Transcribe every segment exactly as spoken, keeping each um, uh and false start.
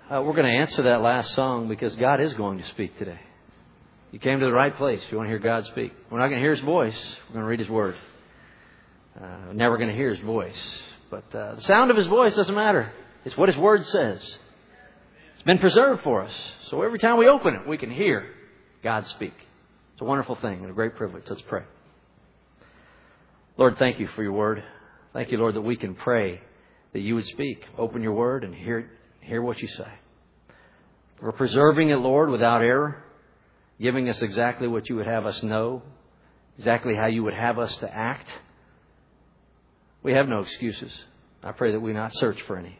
Uh, we're going to answer that last song because God is going to speak today. You came to the right place if you want to hear God speak. We're not going to hear His voice. We're going to read His Word. Uh, we're never going to hear His voice. But uh, the sound of His voice doesn't matter. It's what His Word says. It's been preserved for us. So every time we open it, we can hear God speak. It's a wonderful thing and a great privilege. Let's pray. Lord, thank You for Your Word. Thank You, Lord, that we can pray that You would speak. Open Your Word and hear, hear what You say. For preserving it, Lord, without error. Giving us exactly what You would have us know. Exactly how You would have us to act. We have no excuses. I pray that we not search for any.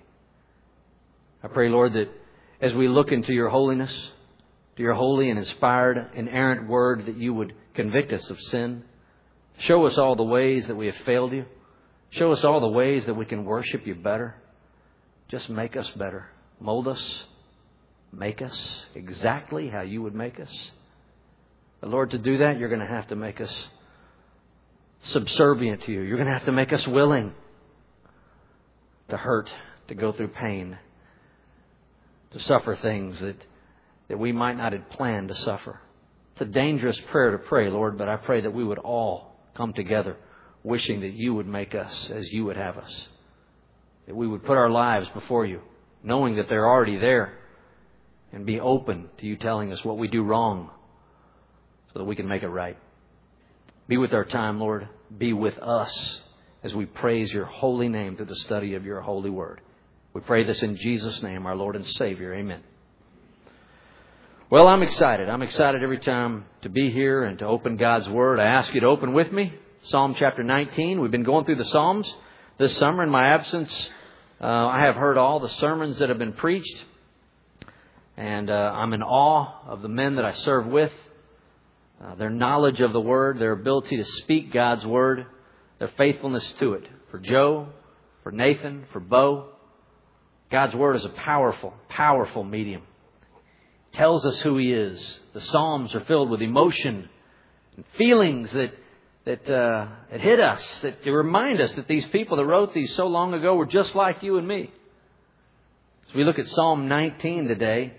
I pray, Lord, that as we look into Your holiness, to Your holy and inspired, inerrant Word, that You would convict us of sin. Show us all the ways that we have failed You. Show us all the ways that we can worship You better. Just make us better. Mold us. Make us exactly how You would make us. But Lord, to do that, You're going to have to make us subservient to You. You're going to have to make us willing to hurt, to go through pain, to suffer things that, that we might not have planned to suffer. It's a dangerous prayer to pray, Lord, but I pray that we would all come together wishing that You would make us as You would have us. That we would put our lives before You, knowing that they're already there, and be open to You telling us what we do wrong so that we can make it right. Be with our time, Lord. Be with us as we praise Your holy name through the study of Your holy word. We pray this in Jesus' name, our Lord and Savior. Amen. Well, I'm excited. I'm excited every time to be here and to open God's Word. I ask you to open with me. Psalm chapter nineteen. We've been going through the Psalms this summer in my absence. Uh, I have heard all the sermons that have been preached. And uh, I'm in awe of the men that I serve with. Uh, their knowledge of the Word, their ability to speak God's Word, their faithfulness to it. For Joe, for Nathan, for Bo. God's Word is a powerful, powerful medium. It tells us who He is. The Psalms are filled with emotion and feelings that that, uh, that hit us, that remind us that these people that wrote these so long ago were just like you and me. As we look at Psalm nineteen today,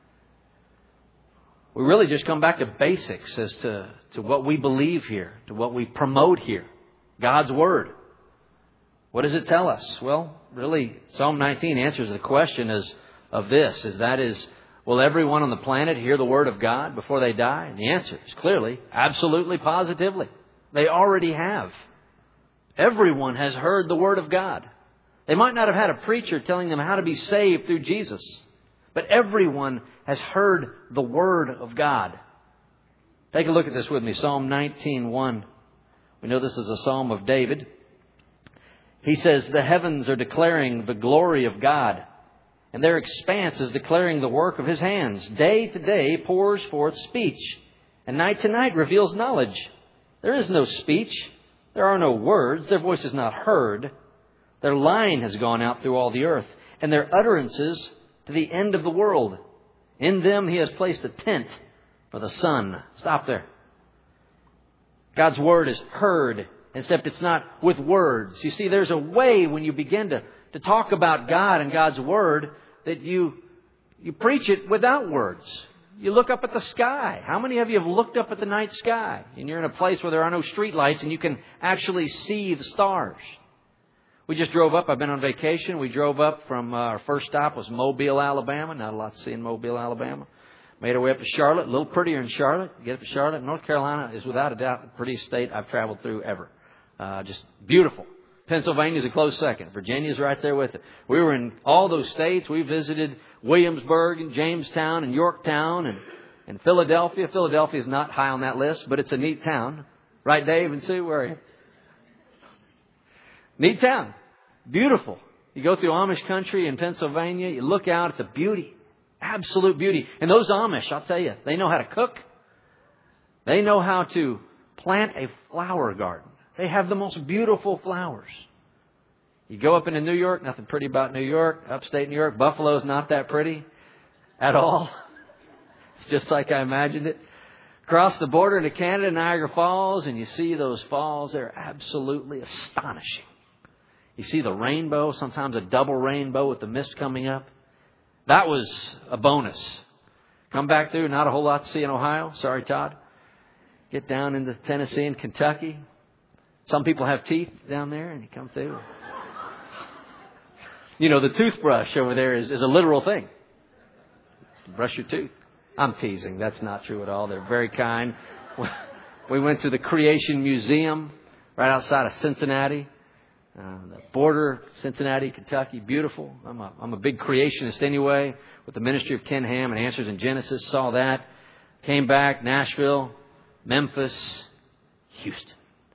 we really just come back to basics as to, to what we believe here, to what we promote here. God's Word. What does it tell us? Well, really, Psalm nineteen answers the question as, of this, is that is, will everyone on the planet hear the Word of God before they die? And the answer is clearly, absolutely, positively. They already have. Everyone has heard the Word of God. They might not have had a preacher telling them how to be saved through Jesus, but everyone has heard the Word of God. Take a look at this with me. Psalm nineteen one. We know this is a psalm of David. He says, the heavens are declaring the glory of God, and their expanse is declaring the work of His hands. Day to day pours forth speech, and night to night reveals knowledge. There is no speech. There are no words. Their voice is not heard. Their line has gone out through all the earth, and their utterances to the end of the world. In them He has placed a tent for the sun. Stop there. God's Word is heard, except it's not with words. You see, there's a way when you begin to, to talk about God and God's Word that you, you preach it without words. You look up at the sky. How many of you have looked up at the night sky? And you're in a place where there are no street lights and you can actually see the stars. We just drove up. I've been on vacation. We drove up from uh, our first stop was Mobile, Alabama. Not a lot to see in Mobile, Alabama. Made our way up to Charlotte. A little prettier in Charlotte. Get up to Charlotte. North Carolina is without a doubt the prettiest state I've traveled through ever. Uh, just beautiful. Pennsylvania's a close second. Virginia's right there with it. We were in all those states. We visited Williamsburg and Jamestown and Yorktown and, and Philadelphia. Philadelphia is not high on that list, but it's a neat town. Right, Dave and Sue? Where are you? Neat town. Beautiful. You go through Amish country in Pennsylvania, you look out at the beauty. Absolute beauty. And those Amish, I'll tell you, they know how to cook. They know how to plant a flower garden. They have the most beautiful flowers. You go up into New York, nothing pretty about New York. Upstate New York, Buffalo's not that pretty at all. It's just like I imagined it. Cross the border into Canada, Niagara Falls, and you see those falls. They're absolutely astonishing. You see the rainbow, sometimes a double rainbow with the mist coming up. that was a bonus. Come back through, not a whole lot to see in Ohio. Sorry, Todd. Get down into Tennessee and Kentucky. Some people have teeth down there, and you come through. You know, the toothbrush over there is, is a literal thing. Brush your tooth. I'm teasing. That's not true at all. They're very kind. We went to the Creation Museum right outside of Cincinnati. Uh, the border, Cincinnati, Kentucky. Beautiful. I'm a, I'm a big creationist anyway, with the ministry of Ken Ham and Answers in Genesis. Saw that. Came back. Nashville, Memphis, Houston.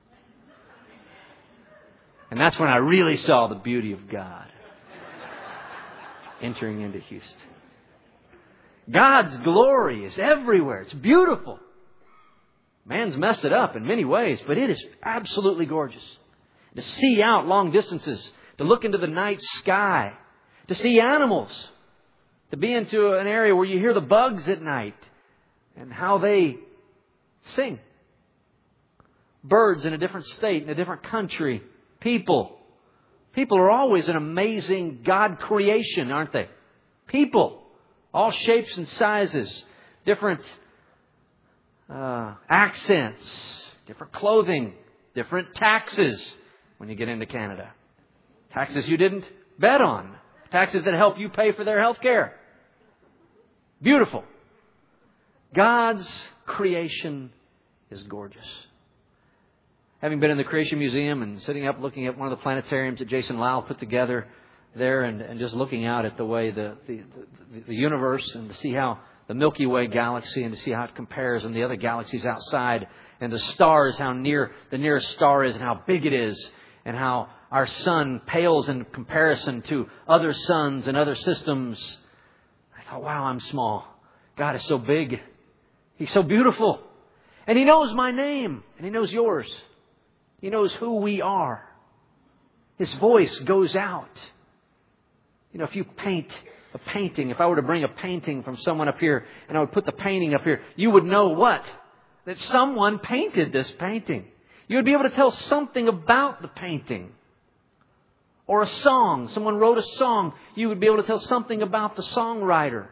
And that's when I really saw the beauty of God entering into Houston. God's glory is everywhere. It's beautiful. Man's messed it up in many ways, but it is absolutely gorgeous. To see out long distances, to look into the night sky, to see animals, to be into an area where you hear the bugs at night and how they sing. Birds in a different state, in a different country. People. People are always an amazing God creation, aren't they? People. All shapes and sizes. Different uh, accents. Different clothing. Different taxes when you get into Canada. Taxes you didn't bet on. Taxes that help you pay for their health care. Beautiful. God's creation is gorgeous. Having been in the Creation Museum and sitting up looking at one of the planetariums that Jason Lyle put together there and, and just looking out at the way the, the, the, the universe and to see how the Milky Way galaxy and to see how it compares and the other galaxies outside and the stars, how near the nearest star is and how big it is and how our sun pales in comparison to other suns and other systems. I thought, wow, I'm small. God is so big. He's so beautiful. And He knows my name and He knows yours. He knows who we are. His voice goes out. You know, if you paint a painting, if I were to bring a painting from someone up here and I would put the painting up here, you would know what? That someone painted this painting. You would be able to tell something about the painting. Or a song. Someone wrote a song. You would be able to tell something about the songwriter.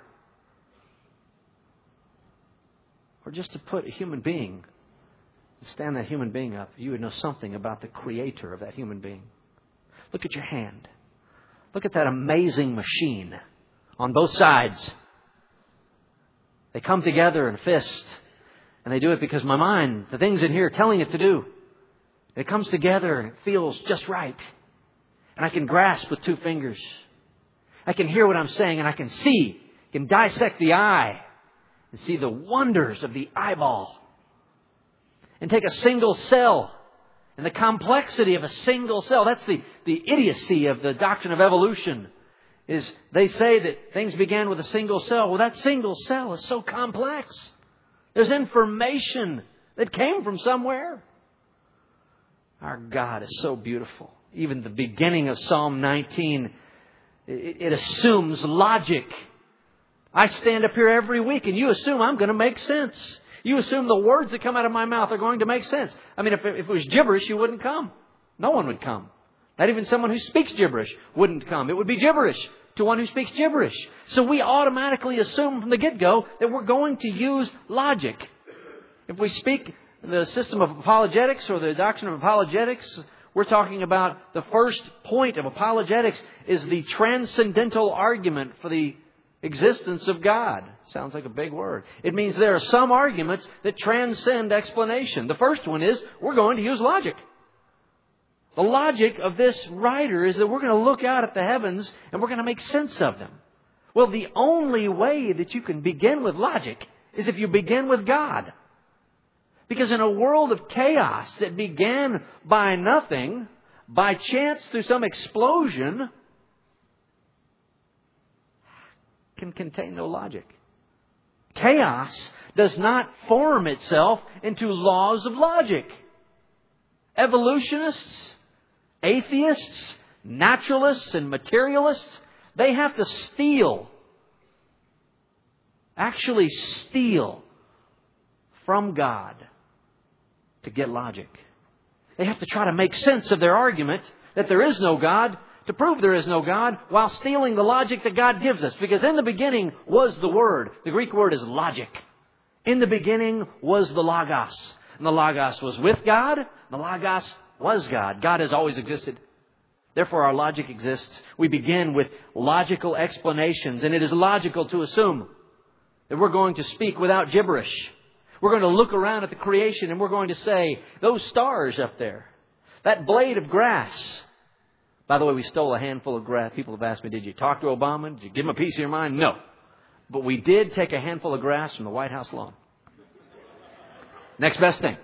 Or just to put a human being, stand that human being up, you would know something about the creator of that human being. Look at your hand. Look at that amazing machine on both sides. They come together in a fist. And they do it because my mind, the things in here are telling it to do. It comes together and it feels just right. And I can grasp with two fingers. I can hear what I'm saying and I can see. I can dissect the eye and see the wonders of the eyeball. And take a single cell and the complexity of a single cell. That's the, the idiocy of the doctrine of evolution. Is they say that things began with a single cell. Well, that single cell is so complex. There's information that came from somewhere. Our God is so beautiful. Even the beginning of Psalm nineteen, it, it assumes logic. I stand up here every week and you assume I'm going to make sense. You assume the words that come out of my mouth are going to make sense. I mean, if it, if it was gibberish, you wouldn't come. No one would come. Not even someone who speaks gibberish wouldn't come. It would be gibberish to one who speaks gibberish. So we automatically assume from the get-go that we're going to use logic. If we speak the system of apologetics or the doctrine of apologetics, we're talking about the first point of apologetics is the transcendental argument for the existence of God. Sounds like a big word. It means there are some arguments that transcend explanation. The first one is we're going to use logic. The logic of this writer is that we're going to look out at the heavens and we're going to make sense of them. Well, the only way that you can begin with logic is if you begin with God. Because in a world of chaos that began by nothing, by chance through some explosion, can contain no logic. Chaos does not form itself into laws of logic. Evolutionists, atheists, naturalists, and materialists, they have to steal, actually steal from God to get logic. They have to try to make sense of their argument that there is no God to prove there is no God while stealing the logic that God gives us. Because in the beginning was the Word. The Greek word is logic. In the beginning was the Logos. And the Logos was with God. The Logos was God. God has always existed. Therefore, our logic exists. We begin with logical explanations. And it is logical to assume that we're going to speak without gibberish. We're going to look around at the creation and we're going to say, those stars up there, that blade of grass. By the way, we stole a handful of grass. People have asked me, did you talk to Obama? Did you give him a piece of your mind? No. But we did take a handful of grass from the White House lawn. Next best thing.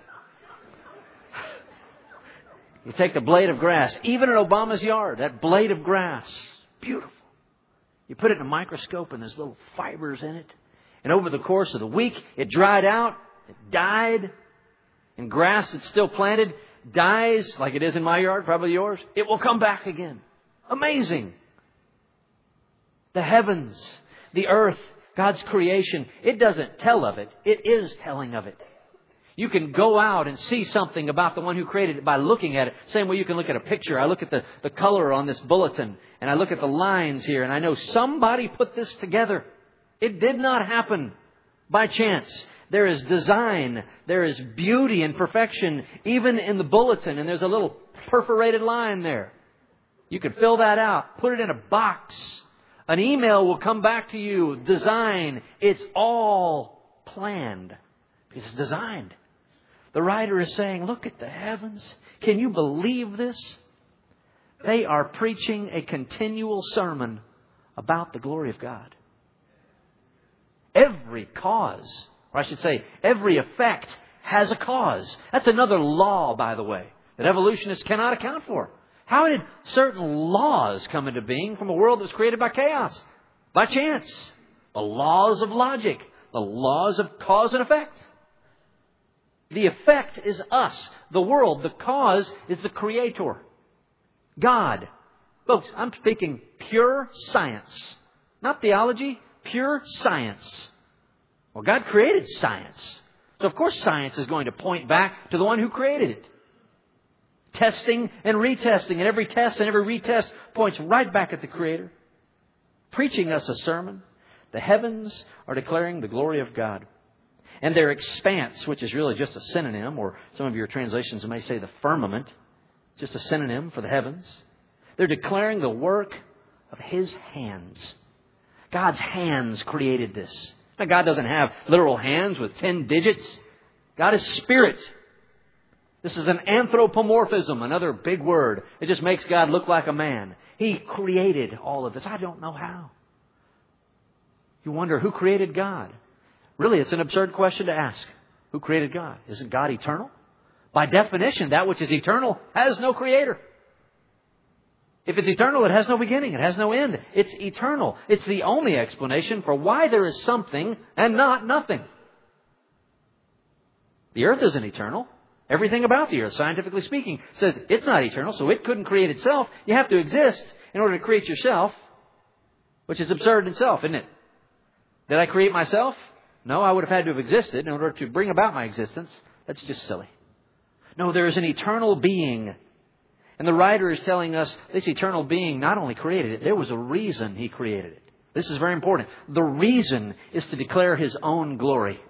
You take the blade of grass, even in Obama's yard, that blade of grass, beautiful. You put it in a microscope and there's little fibers in it. And over the course of the week, it dried out, it died. And grass that's still planted dies, like it is in my yard, probably yours. It will come back again. Amazing. The heavens, the earth, God's creation, it doesn't tell of it. It is telling of it. You can go out and see something about the one who created it by looking at it. Same way you can look at a picture. I look at the, the color on this bulletin and I look at the lines here and I know somebody put this together. It did not happen by chance. There is design. There is beauty and perfection even in the bulletin. And there's a little perforated line there. You can fill that out. Put it in a box. An email will come back to you. Design. It's all planned. Because it's designed. The writer is saying, look at the heavens. Can you believe this? They are preaching a continual sermon about the glory of God. Every cause, or I should say, every effect has a cause. That's another law, by the way, that evolutionists cannot account for. How did certain laws come into being from a world that was created by chaos? By chance. The laws of logic. The laws of cause and effect. The effect is us, the world. The cause is the Creator, God. Folks, I'm speaking pure science. Not theology, pure science. Well, God created science. So of course science is going to point back to the one who created it. Testing and retesting. And every test and every retest points right back at the Creator. Preaching us a sermon. The heavens are declaring the glory of God. And their expanse, which is really just a synonym, or some of your translations may say the firmament, just a synonym for the heavens. They're declaring the work of His hands. God's hands created this. Now, God doesn't have literal hands with ten digits. God is spirit. This is an anthropomorphism, another big word. It just makes God look like a man. He created all of this. I don't know how. You wonder, who created God? Really, it's an absurd question to ask. Who created God? Isn't God eternal? By definition, that which is eternal has no creator. If it's eternal, it has no beginning. It has no end. It's eternal. It's the only explanation for why there is something and not nothing. The earth isn't eternal. Everything about the earth, scientifically speaking, says it's not eternal, so it couldn't create itself. You have to exist in order to create yourself, which is absurd in itself, isn't it? Did I create myself? No, I would have had to have existed in order to bring about my existence. That's just silly. No, there is an eternal being. And the writer is telling us this eternal being not only created it, there was a reason He created it. This is very important. The reason is to declare His own glory.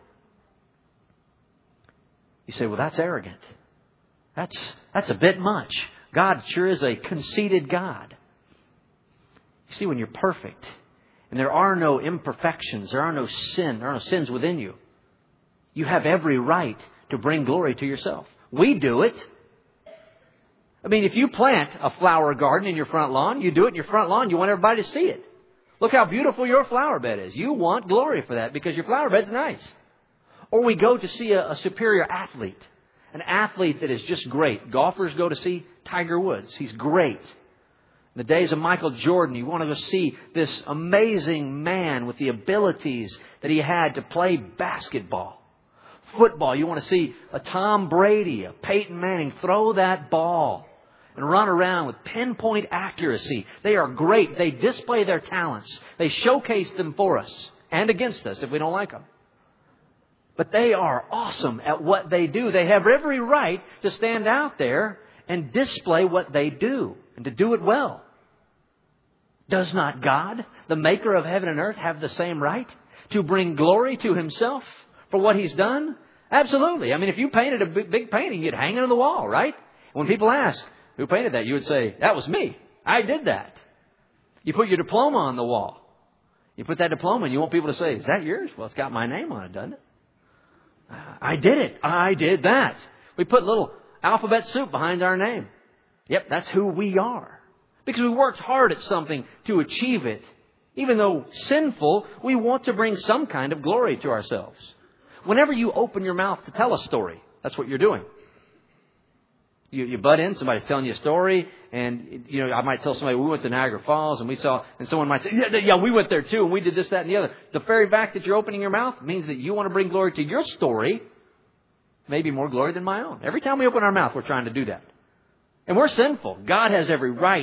You say, well, that's arrogant. That's, that's a bit much. God sure is a conceited God. You see, when you're perfect, and there are no imperfections, there are no sin, there are no sins within you, you have every right to bring glory to yourself. We do it. I mean, if you plant a flower garden in your front lawn, you do it in your front lawn, you want everybody to see it. Look how beautiful your flower bed is. You want glory for that because your flower bed's nice. Or we go to see a, a superior athlete, an athlete that is just great. Golfers go to see Tiger Woods. He's great. In the days of Michael Jordan, you want to go see this amazing man with the abilities that he had to play basketball. Football, you want to see a Tom Brady, a Peyton Manning throw that ball and run around with pinpoint accuracy. They are great. They display their talents. They showcase them for us and against us if we don't like them. But they are awesome at what they do. They have every right to stand out there and display what they do and to do it well. Does not God, the maker of heaven and earth, have the same right to bring glory to Himself for what He's done? Absolutely. I mean, if you painted a big, big painting, you'd hang it on the wall, right? When people ask, who painted that? You would say, that was me. I did that. You put your diploma on the wall. You put that diploma and you want people to say, is that yours? Well, it's got my name on it, doesn't it? I did it. I did that. We put little alphabet soup behind our name. Yep, that's who we are. Because we worked hard at something to achieve it. Even though sinful, we want to bring some kind of glory to ourselves. Whenever you open your mouth to tell a story, that's what you're doing. You, you butt in, somebody's telling you a story, and you know I might tell somebody we went to Niagara Falls and we saw, and someone might say, yeah, yeah, we went there too, and we did this, that, and the other. The very fact that you're opening your mouth means that you want to bring glory to your story, maybe more glory than my own. Every time we open our mouth, we're trying to do that. And we're sinful. God has every right.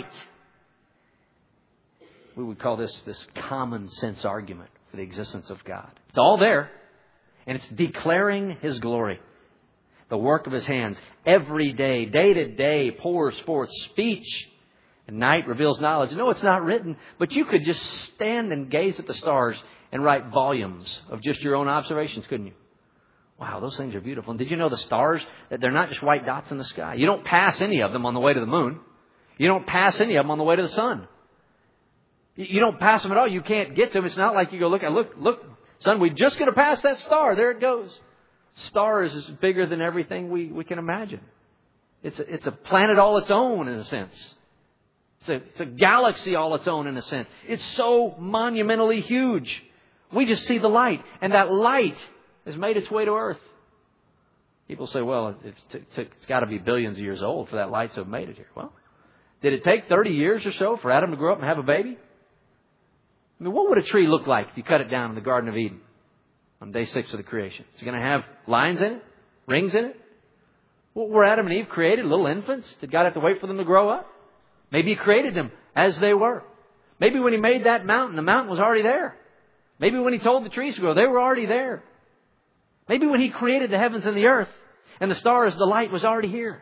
We would call this this common sense argument for the existence of God. It's all there. And it's declaring His glory. The work of His hands. Every day, day to day, pours forth speech. And night reveals knowledge. No, it's not written. But you could just stand and gaze at the stars and write volumes of just your own observations, couldn't you? Wow, those things are beautiful. And did you know the stars, that they're not just white dots in the sky? You don't pass any of them on the way to the moon. You don't pass any of them on the way to the sun. You don't pass them at all. You can't get to them. It's not like you go, look, look, look, son, we're just going to pass that star. There it goes. Star is bigger than everything we, we can imagine. It's a, it's a planet all its own, in a sense. It's a, it's a galaxy all its own, in a sense. It's so monumentally huge. We just see the light. And that light has made its way to earth. People say, well, it's, t- t- it's got to be billions of years old for that light to have made it here. Well, did it take thirty years or so for Adam to grow up and have a baby? I mean, what would a tree look like if you cut it down in the Garden of Eden on day six of the creation? Is it going to have lines in it? Rings in it? What were Adam and Eve created? Little infants? Did God have to wait for them to grow up? Maybe He created them as they were. Maybe when He made that mountain, the mountain was already there. Maybe when He told the trees to grow, they were already there. Maybe when He created the heavens and the earth and the stars, the light was already here.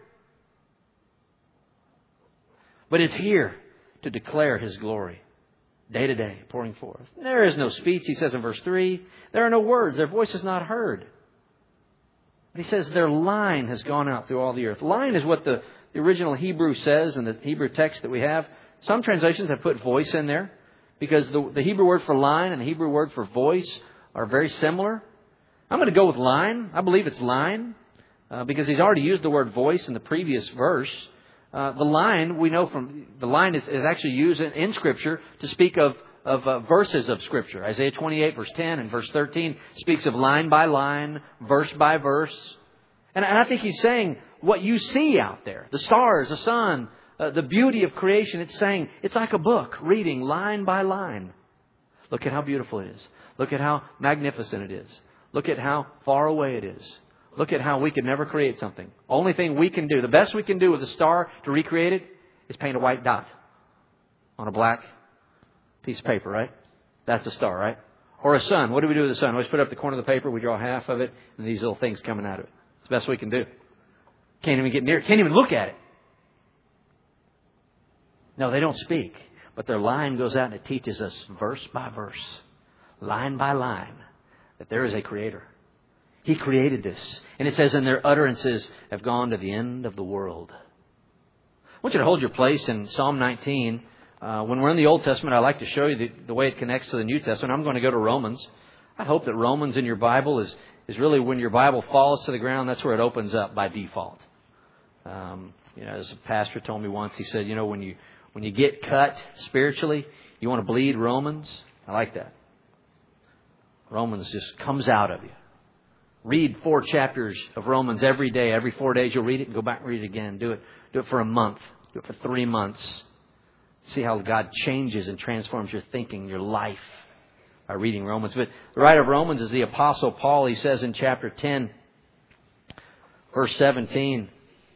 But it's here to declare His glory. Day to day, pouring forth. There is no speech, He says in verse three. There are no words. Their voice is not heard. But He says their line has gone out through all the earth. Line is what the, the original Hebrew says in the Hebrew text that we have. Some translations have put voice in there because the, the Hebrew word for line and the Hebrew word for voice are very similar. I'm going to go with line. I believe it's line uh, because He's already used the word voice in the previous verse. Uh, the line, we know from, the line is, is actually used in, in Scripture to speak of, of uh, verses of Scripture. Isaiah twenty-eight verse ten and verse thirteen speaks of line by line, verse by verse. And, and I think He's saying what you see out there, the stars, the sun, uh, the beauty of creation, it's saying it's like a book, reading line by line. Look at how beautiful it is. Look at how magnificent it is. Look at how far away it is. Look at how we could never create something. Only thing we can do, the best we can do with a star to recreate it is paint a white dot on a black piece of paper, right? That's a star, right? Or a sun. What do we do with the sun? We always put up the corner of the paper, we draw half of it, and these little things coming out of it. It's the best we can do. Can't even get near it. Can't even look at it. No, they don't speak. But their line goes out and it teaches us verse by verse, line by line, that there is a Creator. He created this. And it says, and their utterances have gone to the end of the world. I want you to hold your place in Psalm nineteen. Uh, when we're in the Old Testament, I like to show you the, the way it connects to the New Testament. I'm going to go to Romans. I hope that Romans in your Bible is, is really when your Bible falls to the ground, that's where it opens up by default. Um, you know, as a pastor told me once, he said, you know, when you when you get cut spiritually, you want to bleed Romans. I like that. Romans just comes out of you. Read four chapters of Romans every day. Every four days you'll read it and go back and read it again. Do it. Do it for a month. Do it for three months. See how God changes and transforms your thinking, your life by reading Romans. But the writer of Romans is the Apostle Paul. He says in chapter ten, verse seventeen.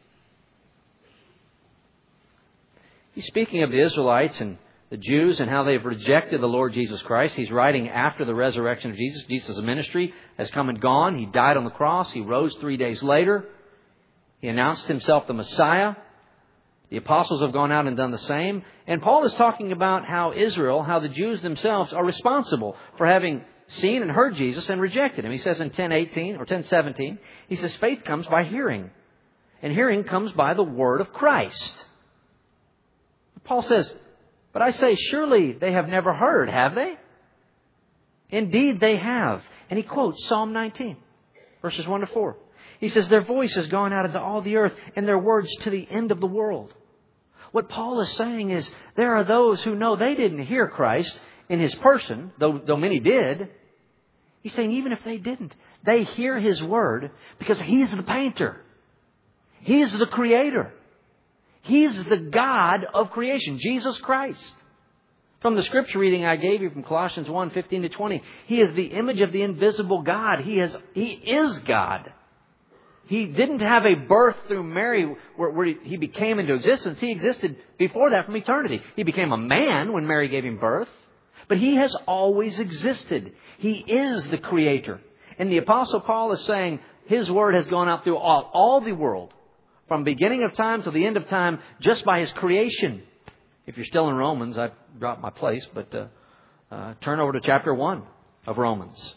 He's speaking of the Israelites and the Jews and how they've rejected the Lord Jesus Christ. He's writing after the resurrection of Jesus. Jesus' ministry has come and gone. He died on the cross. He rose three days later. He announced Himself the Messiah. The apostles have gone out and done the same. And Paul is talking about how Israel, how the Jews themselves are responsible for having seen and heard Jesus and rejected Him. He says in ten eighteen or ten seventeen, he says, faith comes by hearing. And hearing comes by the word of Christ. Paul says, but I say, surely they have never heard, have they? Indeed they have. And he quotes Psalm nineteen, verses one to four. He says, their voice has gone out into all the earth, and their words to the end of the world. What Paul is saying is, there are those who know they didn't hear Christ in His person, though, though many did. He's saying, even if they didn't, they hear His word because He's the painter. He's the creator. He's the God of creation, Jesus Christ. From the scripture reading I gave you from Colossians one, fifteen to twenty, He is the image of the invisible God. He is, he is God. He didn't have a birth through Mary where, where He became into existence. He existed before that from eternity. He became a man when Mary gave Him birth. But He has always existed. He is the creator. And the Apostle Paul is saying His word has gone out through all, all the world, from beginning of time to the end of time, just by His creation. If you're still in Romans, I've dropped my place, but uh, uh, turn over to chapter one of Romans.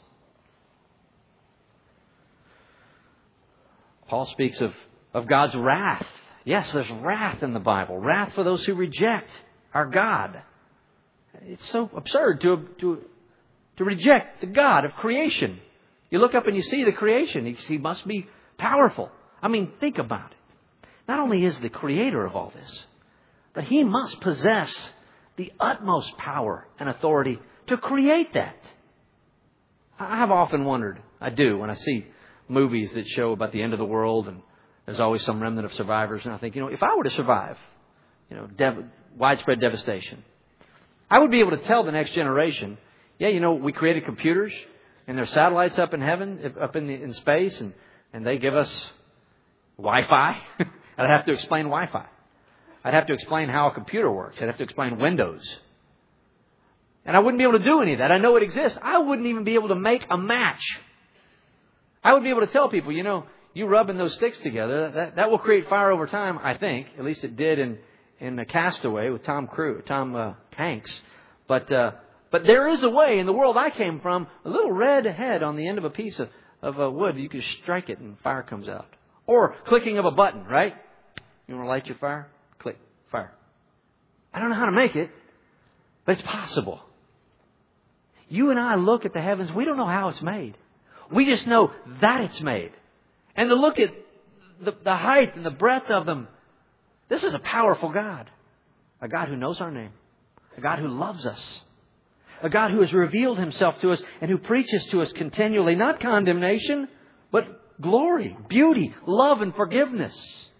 Paul speaks of, of God's wrath. Yes, there's wrath in the Bible. Wrath for those who reject our God. It's so absurd to, to, to reject the God of creation. You look up and you see the creation. He, he must be powerful. I mean, think about it. Not only is the creator of all this, but He must possess the utmost power and authority to create that. I have often wondered, I do, when I see movies that show about the end of the world and there's always some remnant of survivors. And I think, you know, if I were to survive, you know, dev- widespread devastation, I would be able to tell the next generation, yeah, you know, we created computers and there's satellites up in heaven, up in, the, in space, and, and they give us Wi-Fi. I'd have to explain Wi-Fi. I'd have to explain how a computer works. I'd have to explain Windows. And I wouldn't be able to do any of that. I know it exists. I wouldn't even be able to make a match. I would be able to tell people, you know, you rubbing those sticks together, that, that will create fire over time, I think. At least it did in, in the Castaway with Tom Cruise, Tom uh, Hanks. But uh, but there is a way in the world I came from, a little red head on the end of a piece of, of uh, wood. You can strike it and fire comes out. Or clicking of a button, right? You want to light your fire? Click, fire. I don't know how to make it, but it's possible. You and I look at the heavens, we don't know how it's made. We just know that it's made. And to look at the, the height and the breadth of them, this is a powerful God. A God who knows our name. A God who loves us. A God who has revealed Himself to us and who preaches to us continually, not condemnation, but glory, beauty, love, and forgiveness.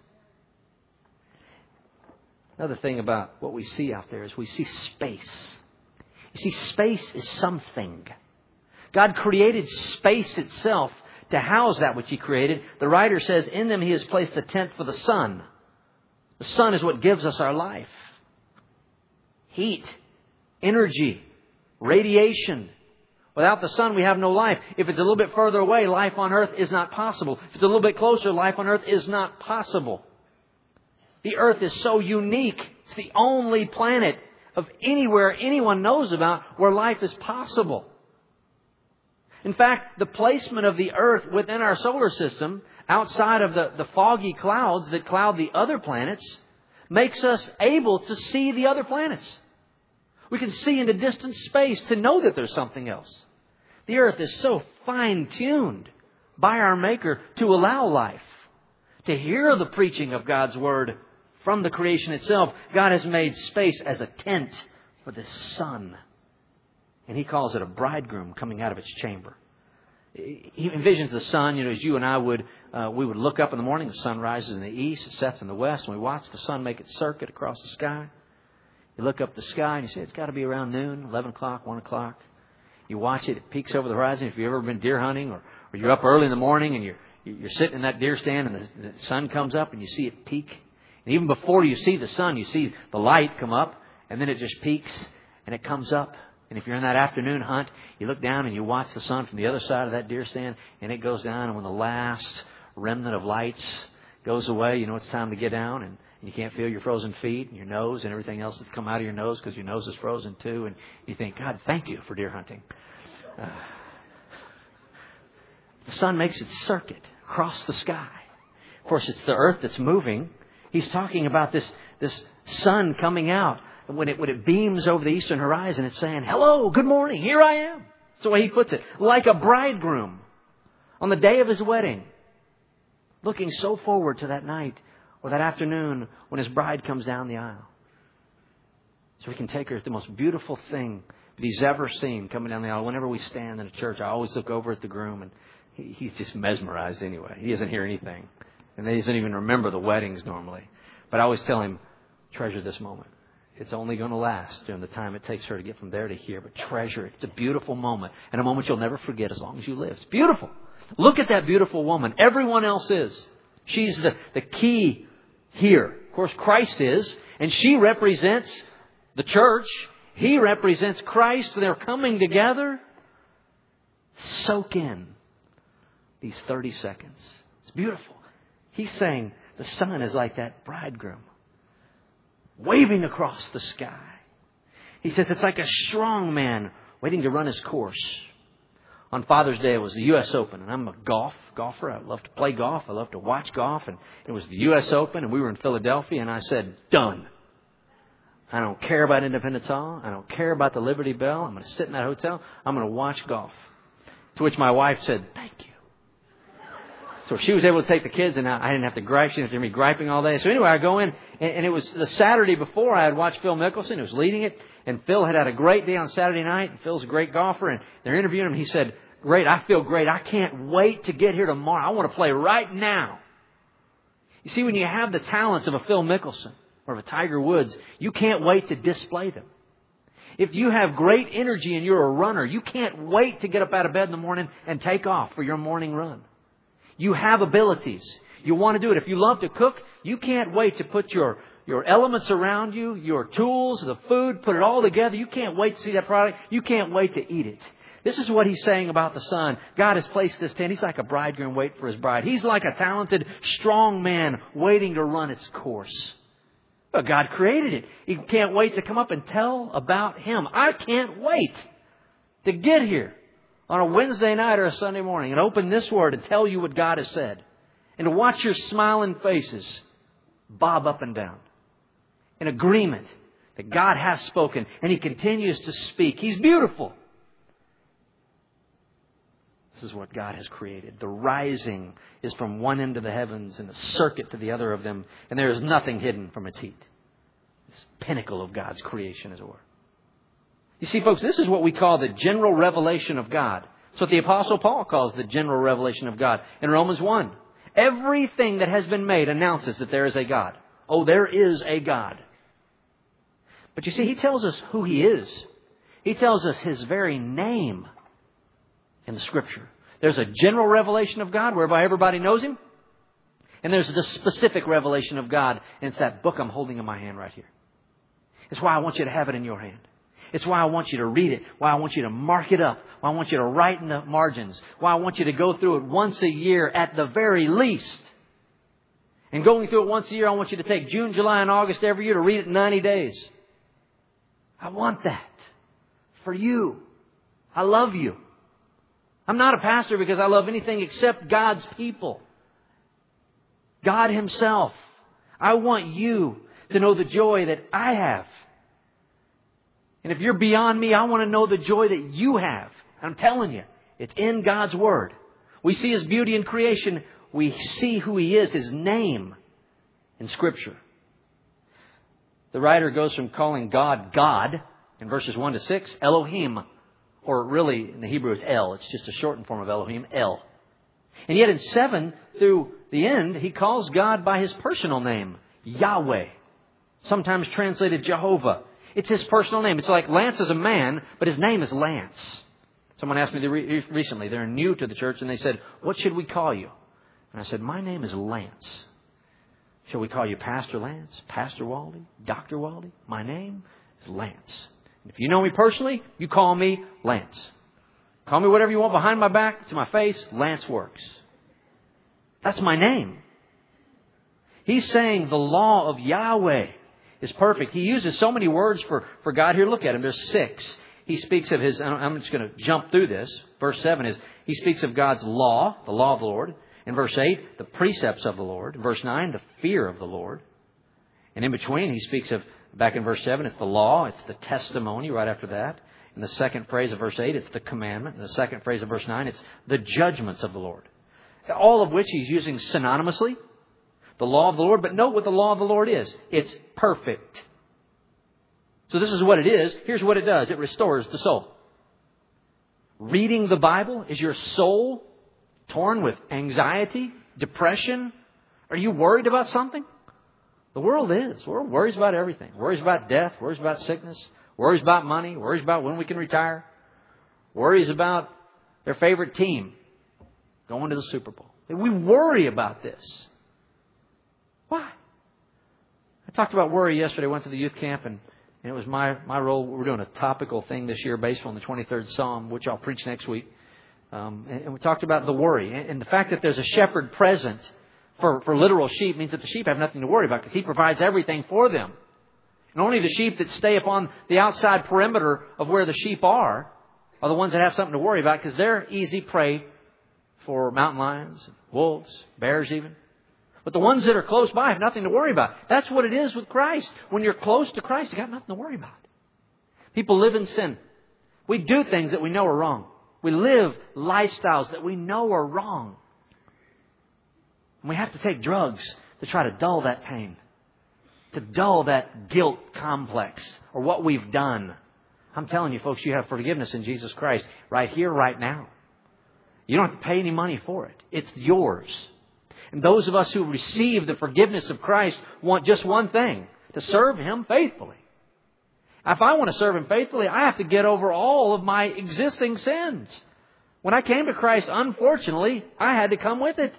Another thing about what we see out there is we see space. You see, space is something. God created space itself to house that which He created. The writer says, in them He has placed a tent for the sun. The sun is what gives us our life. Heat, energy, radiation. Without the sun, we have no life. If it's a little bit further away, life on earth is not possible. If it's a little bit closer, life on earth is not possible. The earth is so unique. It's the only planet of anywhere anyone knows about where life is possible. In fact, the placement of the earth within our solar system, outside of the, the foggy clouds that cloud the other planets, makes us able to see the other planets. We can see into distant space to know that there's something else. The earth is so fine-tuned by our Maker to allow life. To hear the preaching of God's Word from the creation itself, God has made space as a tent for the sun. And He calls it a bridegroom coming out of its chamber. He envisions the sun, you know, as you and I would, uh, we would look up in the morning, the sun rises in the east, it sets in the west, and we watch the sun make its circuit across the sky. You look up the sky and you say, it's got to be around noon, eleven o'clock, one o'clock. You watch it, it peaks over the horizon. If you've ever been deer hunting, or, or you're up early in the morning and you're, you're sitting in that deer stand and the, the sun comes up and you see it peak. And even before you see the sun, you see the light come up, and then it just peaks and it comes up. And if you're in that afternoon hunt, you look down and you watch the sun from the other side of that deer stand, and it goes down. And when the last remnant of lights goes away, you know it's time to get down. And You can't feel your frozen feet and your nose and everything else that's come out of your nose because your nose is frozen too. And you think, God, thank you for deer hunting. Uh, the sun makes its circuit across the sky. Of course, it's the earth that's moving. He's talking about this, this sun coming out. When it, when it beams over the eastern horizon, it's saying, hello, good morning, here I am. That's the way he puts it. Like a bridegroom on the day of his wedding, looking so forward to that night or that afternoon when his bride comes down the aisle. So we can take her as the most beautiful thing that he's ever seen coming down the aisle. Whenever we stand in a church, I always look over at the groom, and he, he's just mesmerized anyway. He doesn't hear anything. And he doesn't even remember the weddings normally. But I always tell him, treasure this moment. It's only going to last during the time it takes her to get from there to here. But treasure it. It's a beautiful moment. And a moment you'll never forget as long as you live. It's beautiful. Look at that beautiful woman. Everyone else is. She's the, the key here. Of course, Christ is. And she represents the church. He represents Christ. They're coming together. Soak in these thirty seconds. It's beautiful. He's saying the sun is like that bridegroom, waving across the sky. He says it's like a strong man waiting to run his course. On Father's Day, it was the U S Open, and I'm a golf golfer. I love to play golf. I love to watch golf, and it was the U S Open, and we were in Philadelphia, and I said, done. I don't care about Independence Hall. I don't care about the Liberty Bell. I'm going to sit in that hotel. I'm going to watch golf. To which my wife said, thank you. So she was able to take the kids, and I didn't have to gripe. She didn't have to hear me griping all day. So anyway, I go in, and it was the Saturday before I had watched Phil Mickelson, who was leading it. And Phil had had a great day on Saturday night. And Phil's a great golfer, and they're interviewing him. He said, great, I feel great. I can't wait to get here tomorrow. I want to play right now. You see, when you have the talents of a Phil Mickelson or of a Tiger Woods, you can't wait to display them. If you have great energy and you're a runner, you can't wait to get up out of bed in the morning and take off for your morning run. You have abilities. You want to do it. If you love to cook, you can't wait to put your, your elements around you, your tools, the food, put it all together. You can't wait to see that product. You can't wait to eat it. This is what he's saying about the sun. God has placed this tent. He's like a bridegroom waiting for his bride. He's like a talented, strong man waiting to run its course. But God created it. He can't wait to come up and tell about Him. I can't wait to get here on a Wednesday night or a Sunday morning and open this Word and tell you what God has said. And to watch your smiling faces bob up and down in agreement that God has spoken and He continues to speak. He's beautiful. This is what God has created. The rising is from one end of the heavens and the circuit to the other of them. And there is nothing hidden from its heat. This pinnacle of God's creation, as it were. You see, folks, this is what we call the general revelation of God. It's what the Apostle Paul calls the general revelation of God in Romans one. Everything that has been made announces that there is a God. Oh, there is a God. But you see, He tells us who He is. He tells us His very name in the Scripture. There's a general revelation of God whereby everybody knows Him. And there's the specific revelation of God. And it's that book I'm holding in my hand right here. It's why I want you to have it in your hand. It's why I want you to read it. Why I want you to mark it up. Why I want you to write in the margins. Why I want you to go through it once a year at the very least. And going through it once a year, I want you to take June, July, and August every year to read it in ninety days. I want that for you. I love you. I'm not a pastor because I love anything except God's people. God Himself. I want you to know the joy that I have. And if you're beyond me, I want to know the joy that you have. I'm telling you, it's in God's Word. We see His beauty in creation. We see who He is, His name in Scripture. The writer goes from calling God, God, in verses one to six, Elohim. Or really, in the Hebrew, it's El. It's just a shortened form of Elohim, El. And yet in seven, through the end, he calls God by His personal name, Yahweh. Sometimes translated Jehovah. It's His personal name. It's like Lance is a man, but his name is Lance. Someone asked me recently, they're new to the church, and they said, what should we call you? And I said, my name is Lance. Shall we call you Pastor Lance? Pastor Waldy? Doctor Waldy? My name is Lance. If you know me personally, you call me Lance. Call me whatever you want behind my back, to my face, Lance works. That's my name. He's saying the law of Yahweh is perfect. He uses so many words for, for God. Here, look at him. There's six. He speaks of His, I'm just going to jump through this. Verse seven is, He speaks of God's law, the law of the Lord. In verse eight, the precepts of the Lord. In verse nine, the fear of the Lord. And in between, He speaks of, back in verse seven, it's the law, it's the testimony right after that. In the second phrase of verse eight, it's the commandment. In the second phrase of verse nine, it's the judgments of the Lord. All of which He's using synonymously. The law of the Lord. But note what the law of the Lord is. It's perfect. So this is what it is. Here's what it does. It restores the soul. Reading the Bible, is your soul torn with anxiety, depression? Are you worried about something? The world is. The world worries about everything. Worries about death. Worries about sickness. Worries about money. Worries about when we can retire. Worries about their favorite team going to the Super Bowl. We worry about this. Why? I talked about worry yesterday. I went to the youth camp and, and it was my, my role. We're doing a topical thing this year based on the twenty-third Psalm, which I'll preach next week. Um, and, and we talked about the worry. And, and the fact that there's a shepherd present for, for literal sheep means that the sheep have nothing to worry about because He provides everything for them. And only the sheep that stay upon the outside perimeter of where the sheep are are the ones that have something to worry about because they're easy prey for mountain lions, wolves, bears even. But the ones that are close by have nothing to worry about. That's what it is with Christ. When you're close to Christ, you've got nothing to worry about. People live in sin. We do things that we know are wrong. We live lifestyles that we know are wrong. And we have to take drugs to try to dull that pain. To dull that guilt complex or what we've done. I'm telling you, folks, you have forgiveness in Jesus Christ right here, right now. You don't have to pay any money for it. It's yours. And those of us who receive the forgiveness of Christ want just one thing, to serve Him faithfully. If I want to serve Him faithfully, I have to get over all of my existing sins. When I came to Christ, unfortunately, I had to come with it.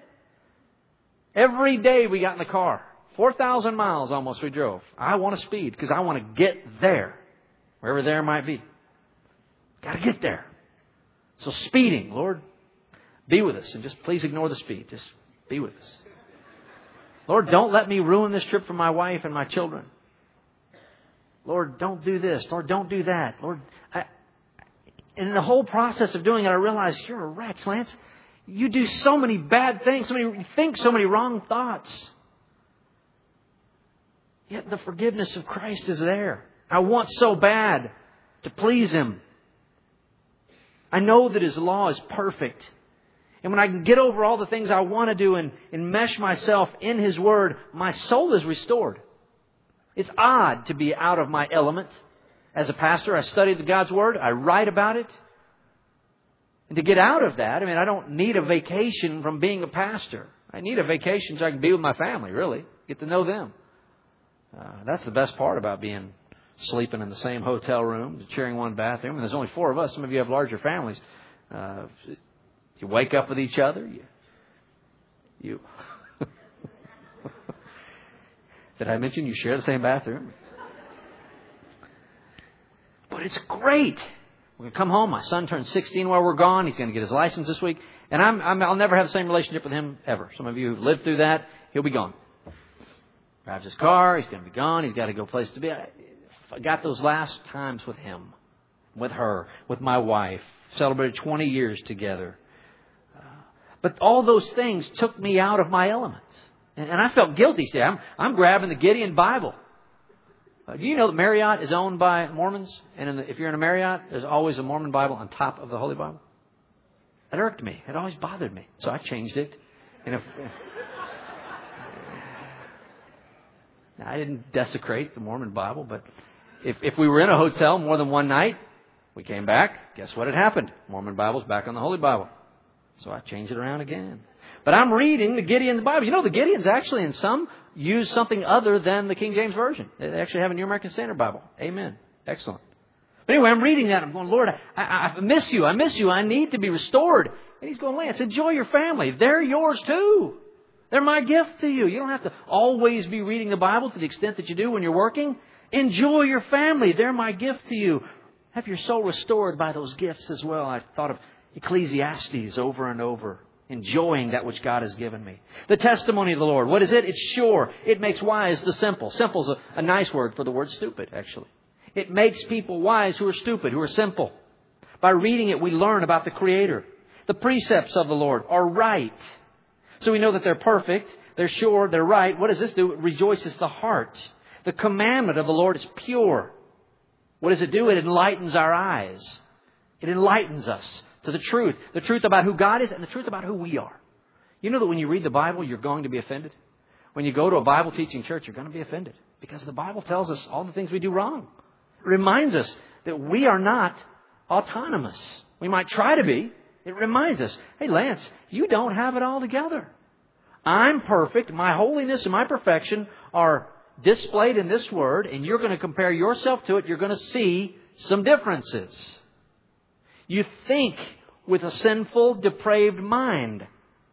Every day we got in the car, four thousand miles almost we drove. I want to speed because I want to get there, wherever there might be. Got to get there. So speeding, Lord, be with us and just please ignore the speed. Just be with us. Lord, don't let me ruin this trip for my wife and my children. Lord, don't do this. Lord, don't do that. Lord, I, and in the whole process of doing it, I realized you're a wretch, Lance. You do so many bad things. So many, you think so many wrong thoughts. Yet the forgiveness of Christ is there. I want so bad to please Him. I know that His law is perfect. And when I can get over all the things I want to do and, and mesh myself in His Word, my soul is restored. It's odd to be out of my element. As a pastor, I study the God's Word. I write about it. And to get out of that, I mean, I don't need a vacation from being a pastor. I need a vacation so I can be with my family, really. Get to know them. Uh, that's the best part about being sleeping in the same hotel room, sharing one bathroom. And there's only four of us. Some of you have larger families. Uh, you wake up with each other. You, you Did I mention you share the same bathroom? But it's great. We're going to come home. My son turns sixteen while we're gone. He's going to get his license this week. And I'm, I'm, I'll never have the same relationship with him ever. Some of you who've lived through that, he'll be gone. Drives his car. He's going to be gone. He's got to go places to be. I, I got those last times with him, with her, with my wife. Celebrated twenty years together. Uh, but all those things took me out of my elements. And, and I felt guilty. See, I'm, I'm grabbing the Gideon Bible. Uh, do you know that Marriott is owned by Mormons? And in the, if you're in a Marriott, there's always a Mormon Bible on top of the Holy Bible. It irked me. It always bothered me. So I changed it. And if, if I didn't desecrate the Mormon Bible, but if, if we were in a hotel more than one night, we came back, guess what had happened? Mormon Bible's back on the Holy Bible. So I changed it around again. But I'm reading the Gideon Bible. You know, the Gideons actually in some use something other than the King James Version. They actually have a New American Standard Bible. Amen. Excellent. But anyway, I'm reading that. I'm going, Lord, I, I, I miss you. I miss you. I need to be restored. And He's going, Lance, enjoy your family. They're yours too. They're my gift to you. You don't have to always be reading the Bible to the extent that you do when you're working. Enjoy your family. They're my gift to you. Have your soul restored by those gifts as well. I thought of Ecclesiastes over and over. enjoying that which God has given me. The testimony of the Lord, what is it? It's sure. It makes wise the simple. Simple is a, a nice word for the word stupid, actually. It makes people wise who are stupid, who are simple. By reading it, we learn about the Creator. The precepts of the Lord are right. So we know that they're perfect, they're sure, they're right. What does this do? It rejoices the heart. The commandment of the Lord is pure. What does it do? It enlightens our eyes. It enlightens us to the truth. The truth about who God is and the truth about who we are. You know that when you read the Bible, you're going to be offended. When you go to a Bible teaching church, you're going to be offended. Because the Bible tells us all the things we do wrong. It reminds us that we are not autonomous. We might try to be. It reminds us, hey, Lance, you don't have it all together. I'm perfect. My holiness and my perfection are displayed in this Word, and you're going to compare yourself to it. You're going to see some differences. You think with a sinful, depraved mind.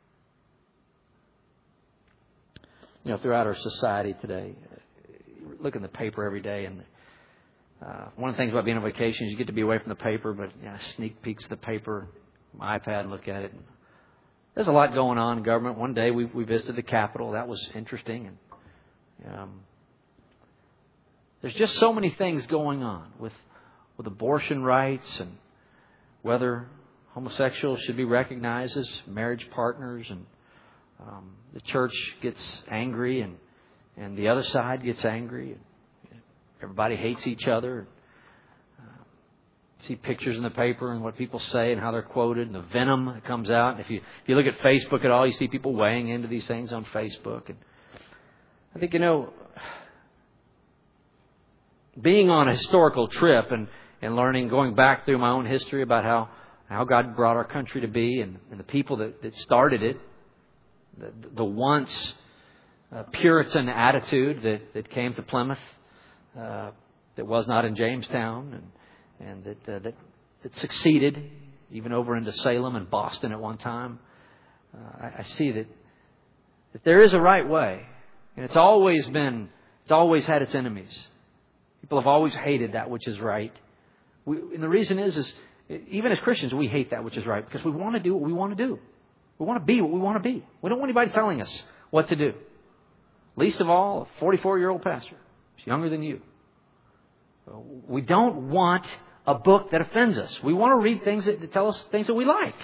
You know, throughout our society today, look in the paper every day, and uh, one of the things about being on vacation is you get to be away from the paper, but you know, sneak peeks of the paper, my iPad, and look at it. There's a lot going on in government. One day we, we visited the Capitol. That was interesting. And um, there's just so many things going on with with abortion rights and whether homosexuals should be recognized as marriage partners. And um, the church gets angry and, and the other side gets angry. And everybody hates each other. Uh, see pictures in the paper and what people say and how they're quoted and the venom that comes out. And if you, if you look at Facebook at all, you see people weighing into these things on Facebook. And I think, you know, being on a historical trip and, and learning, going back through my own history about how, how God brought our country to be and, and the people that, that started it, the, the once uh, Puritan attitude that, that came to Plymouth, uh, that was not in Jamestown, and, and that, uh, that, that succeeded even over into Salem and Boston at one time. Uh, I, I see that, that there is a right way. And it's always been, it's always had its enemies. People have always hated that which is right. We, and the reason is, is even as Christians, we hate that which is right because we want to do what we want to do. We want to be what we want to be. We don't want anybody telling us what to do. Least of all, a forty-four-year-old pastor. He's younger than you. We don't want a book that offends us. We want to read things that, that tell us things that we like.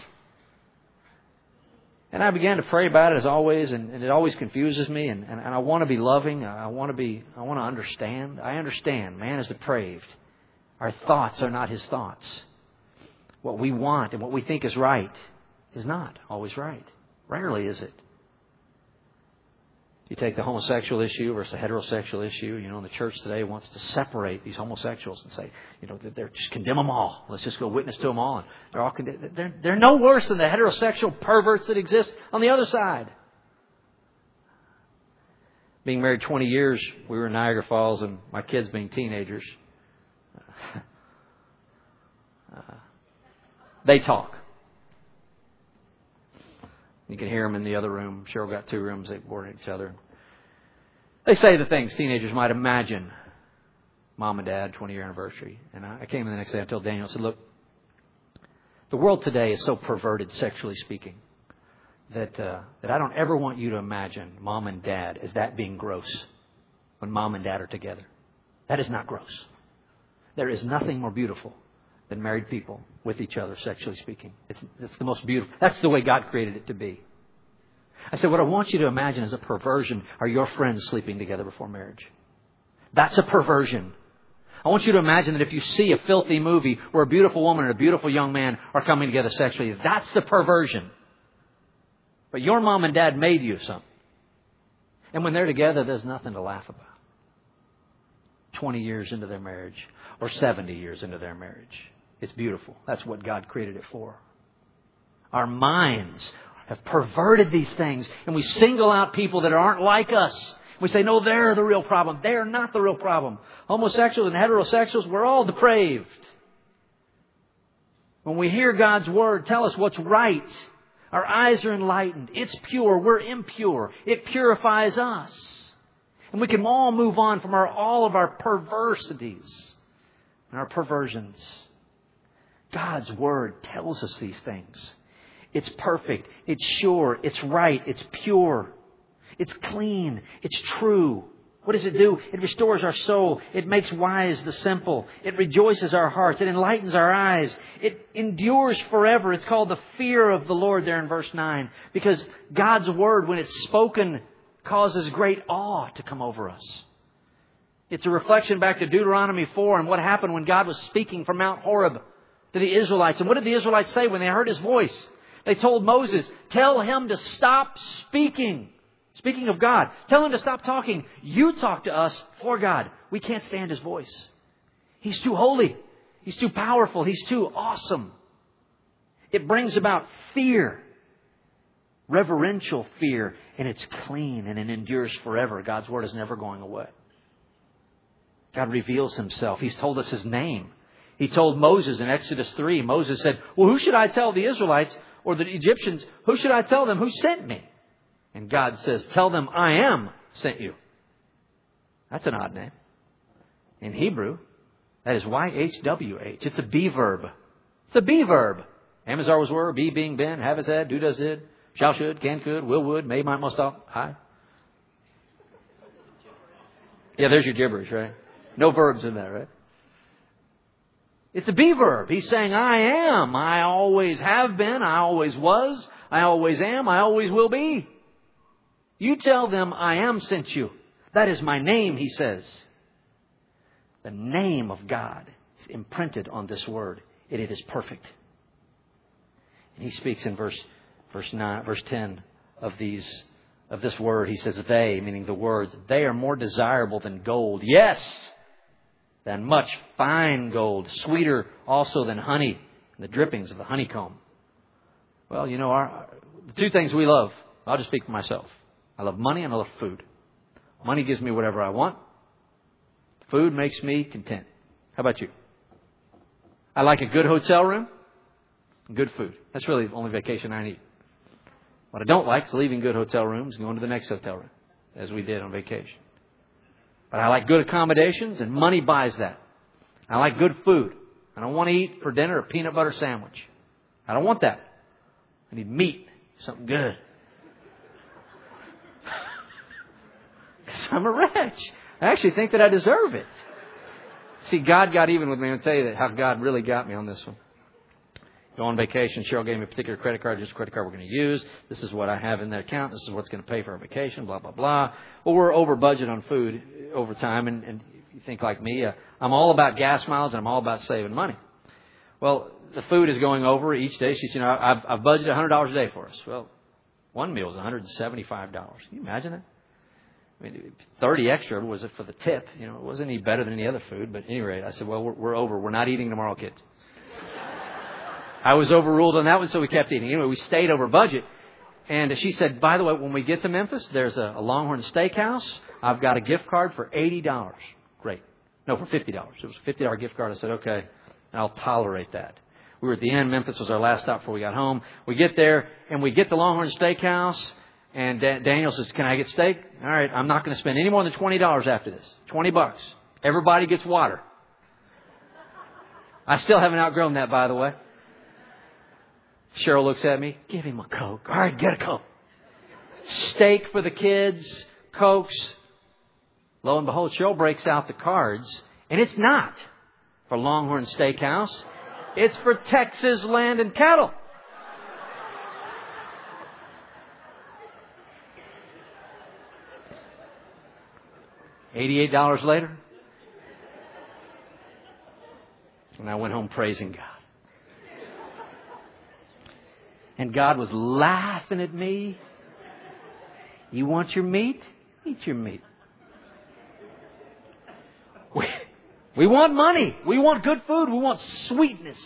And I began to pray about it as always, and, and it always confuses me. And, and, and I want to be loving. I want to be. I want to understand. I understand. Man is depraved. Our thoughts are not his thoughts. What we want and what we think is right is not always right. Rarely is it. You take the homosexual issue versus the heterosexual issue. You know, the church today wants to separate these homosexuals and say, you know, they're just condemn them all. Let's just go witness to them all. And they're all condemned. They're, they're no worse than the heterosexual perverts that exist on the other side. Being married twenty years, we were in Niagara Falls, and my kids being teenagers, uh, they talk. You can hear them in the other room. Cheryl got two rooms. They board each other. They say the things teenagers might imagine. Mom and Dad, twenty-year anniversary. And I came in the next day. I told Daniel, I said, look, the world today is so perverted, sexually speaking, that uh, that I don't ever want you to imagine Mom and Dad as that being gross when Mom and Dad are together. That is not gross. There is nothing more beautiful than married people with each other, sexually speaking. It's, it's the most beautiful. That's the way God created it to be. I said, what I want you to imagine as a perversion are your friends sleeping together before marriage. That's a perversion. I want you to imagine that if you see a filthy movie where a beautiful woman and a beautiful young man are coming together sexually, that's the perversion. But your mom and dad made you something. And when they're together, there's nothing to laugh about. twenty years into their marriage or seventy years into their marriage. It's beautiful. That's what God created it for. Our minds have perverted these things, and we single out people that aren't like us. We say, no, they're the real problem. They're not the real problem. Homosexuals and heterosexuals, we're all depraved. When we hear God's Word tell us what's right, our eyes are enlightened. It's pure. We're impure. It purifies us. And we can all move on from our, all of our perversities and our perversions. God's Word tells us these things. It's perfect. It's sure. It's right. It's pure. It's clean. It's true. What does it do? It restores our soul. It makes wise the simple. It rejoices our hearts. It enlightens our eyes. It endures forever. It's called the fear of the Lord there in verse nine. Because God's Word, when it's spoken, causes great awe to come over us. It's a reflection back to Deuteronomy four and what happened when God was speaking from Mount Horeb to the Israelites. And what did the Israelites say when they heard His voice? They told Moses, tell him to stop speaking. Speaking of God, tell him to stop talking. You talk to us for God. We can't stand His voice. He's too holy. He's too powerful. He's too awesome. It brings about fear. Reverential fear. And it's clean and it endures forever. God's Word is never going away. God reveals Himself. He's told us His name. He told Moses in Exodus three, Moses said, well, who should I tell the Israelites or the Egyptians? Who should I tell them who sent me? And God says, tell them I am sent you. That's an odd name. In Hebrew, that is Y H W H. It's a be verb. It's a be verb. Am, is, are, was, were, be, being, been, have, is, had, do, does, did, shall, should, can, could, will, would, may, might, must, ought, I. Yeah, there's your gibberish, right? No verbs in that, right? It's a be verb. He's saying, I am. I always have been. I always was. I always am. I always will be. You tell them I am sent you. That is my name, He says. The name of God is imprinted on this word. It, it is perfect. And He speaks in verse verse nine, verse ten of these of this word. He says, they, meaning the words, they are more desirable than gold. Yes, than much fine gold. Sweeter also than honey, and the drippings of the honeycomb. Well, you know, our, the two things we love, I'll just speak for myself. I love money and I love food. Money gives me whatever I want. Food makes me content. How about you? I like a good hotel room and good food. That's really the only vacation I need. What I don't like is leaving good hotel rooms and going to the next hotel room, as we did on vacation. But I like good accommodations, and money buys that. I like good food. I don't want to eat for dinner a peanut butter sandwich. I don't want that. I need meat, something good. Because I'm a wretch. I actually think that I deserve it. See, God got even with me. I'll tell you that how God really got me on this one. Go on vacation. Cheryl gave me a particular credit card, just a credit card we're going to use. This is what I have in that account. This is what's going to pay for our vacation, blah, blah, blah. Well, we're over budget on food over time. And, and if you think like me, uh, I'm all about gas miles and I'm all about saving money. Well, the food is going over each day. She said, you know, I've, I've budgeted one hundred dollars a day for us. Well, one meal is one hundred seventy-five dollars. Can you imagine that? I mean, thirty extra was it for the tip. You know, it wasn't any better than any other food. But at any rate, I said, well, we're, we're over. We're not eating tomorrow, kids. I was overruled on that one, so we kept eating. Anyway, we stayed over budget. And she said, by the way, when we get to Memphis, there's a, a Longhorn Steakhouse. I've got a gift card for eighty dollars. Great. No, for fifty dollars. It was a fifty dollars gift card. I said, okay, I'll tolerate that. We were at the end. Memphis was our last stop before we got home. We get there, and we get to Longhorn Steakhouse. And da- Daniel says, can I get steak? All right, I'm not going to spend any more than twenty dollars after this. twenty bucks. Everybody gets water. I still haven't outgrown that, by the way. Cheryl looks at me. Give him a Coke. All right, get a Coke. Steak for the kids. Cokes. Lo and behold, Cheryl breaks out the cards. And it's not for Longhorn Steakhouse. It's for Texas Land and Cattle. eighty-eight dollars later. And I went home praising God. And God was laughing at me. You want your meat? Eat your meat. We, we want money. We want good food. We want sweetness.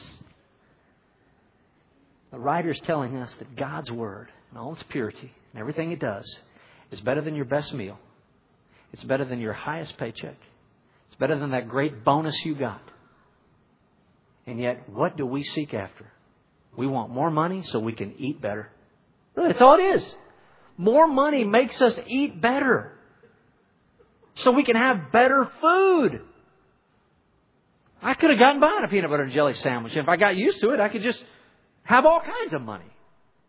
The writer's telling us that God's Word, in all its purity and everything it does, is better than your best meal. It's better than your highest paycheck. It's better than that great bonus you got. And yet, what do we seek after? We want more money so we can eat better. Really, that's all it is. More money makes us eat better. So we can have better food. I could have gotten by on a peanut butter and jelly sandwich. If I got used to it, I could just have all kinds of money.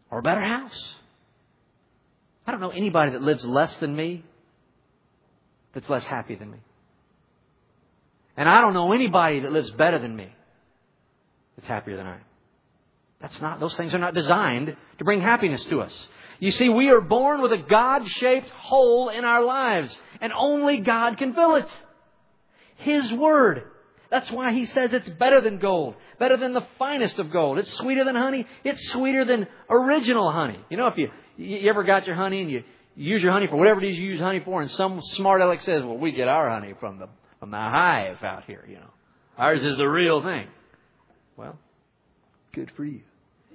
or a better house. I don't know anybody that lives less than me that's less happy than me. And I don't know anybody that lives better than me that's happier than I am. That's not, those things are not designed to bring happiness to us. You see, we are born with a God-shaped hole in our lives, and only God can fill it. His Word. That's why He says it's better than gold, better than the finest of gold. It's sweeter than honey. It's sweeter than original honey. You know, if you, you ever got your honey and you use your honey for whatever it is you use honey for, and some smart aleck says, well, we get our honey from the, from the hive out here, you know. Ours is the real thing. Well, good for you.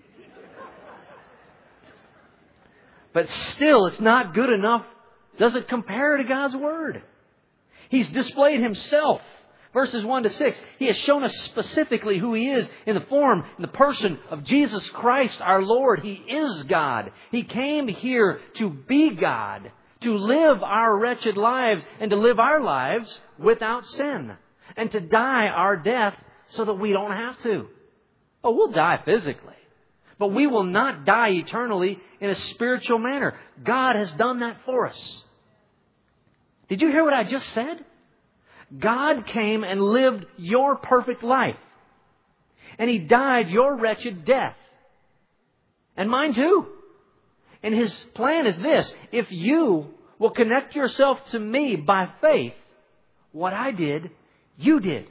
But still, it's not good enough. Doesn't compare to God's Word. He's displayed Himself. Verses one to six, He has shown us specifically who He is in the form, in the person of Jesus Christ our Lord. He is God. He came here to be God, to live our wretched lives and to live our lives without sin, and to die our death so that we don't have to. Oh, we'll die physically, but we will not die eternally in a spiritual manner. God has done that for us. Did you hear what I just said? God came and lived your perfect life. And He died your wretched death. And mine too. And His plan is this. If you will connect yourself to me by faith, what I did, you did.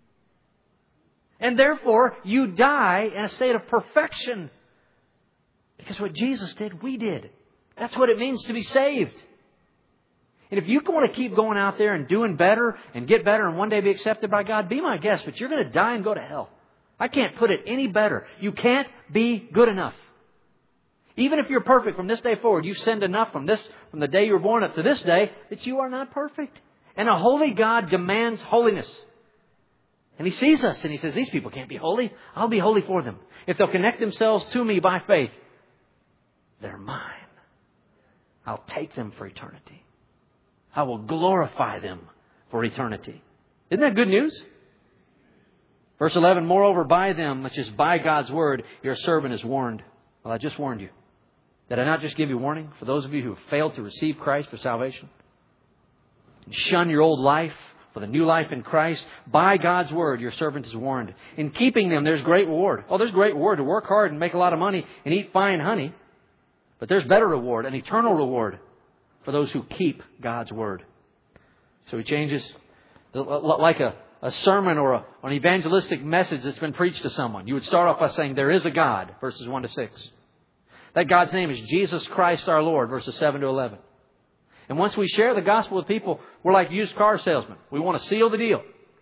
And therefore, you die in a state of perfection. Because what Jesus did, we did. That's what it means to be saved. And if you want to keep going out there and doing better and get better and one day be accepted by God, be my guest, but you're going to die and go to hell. I can't put it any better. You can't be good enough. Even if you're perfect from this day forward, you've sinned enough from this, from the day you were born up to this day, that you are not perfect. And a holy God demands holiness. And He sees us and He says, these people can't be holy. I'll be holy for them. If they'll connect themselves to me by faith, they're mine. I'll take them for eternity. I will glorify them for eternity. Isn't that good news? Verse eleven, moreover, by them, which is by God's Word, your servant is warned. Well, I just warned you. Did I not just give you warning for those of you who have failed to receive Christ for salvation? And shun your old life for the new life in Christ. By God's Word, your servant is warned. In keeping them, there's great reward. Oh, there's great reward to work hard and make a lot of money and eat fine honey. But there's better reward, an eternal reward, for those who keep God's Word. So He changes, like a, a sermon or a, an evangelistic message that's been preached to someone. You would start off by saying, there is a God, verses one to six. That God's name is Jesus Christ our Lord, verses seven to eleven. And once we share the gospel with people, we're like used car salesmen. We want to seal the deal.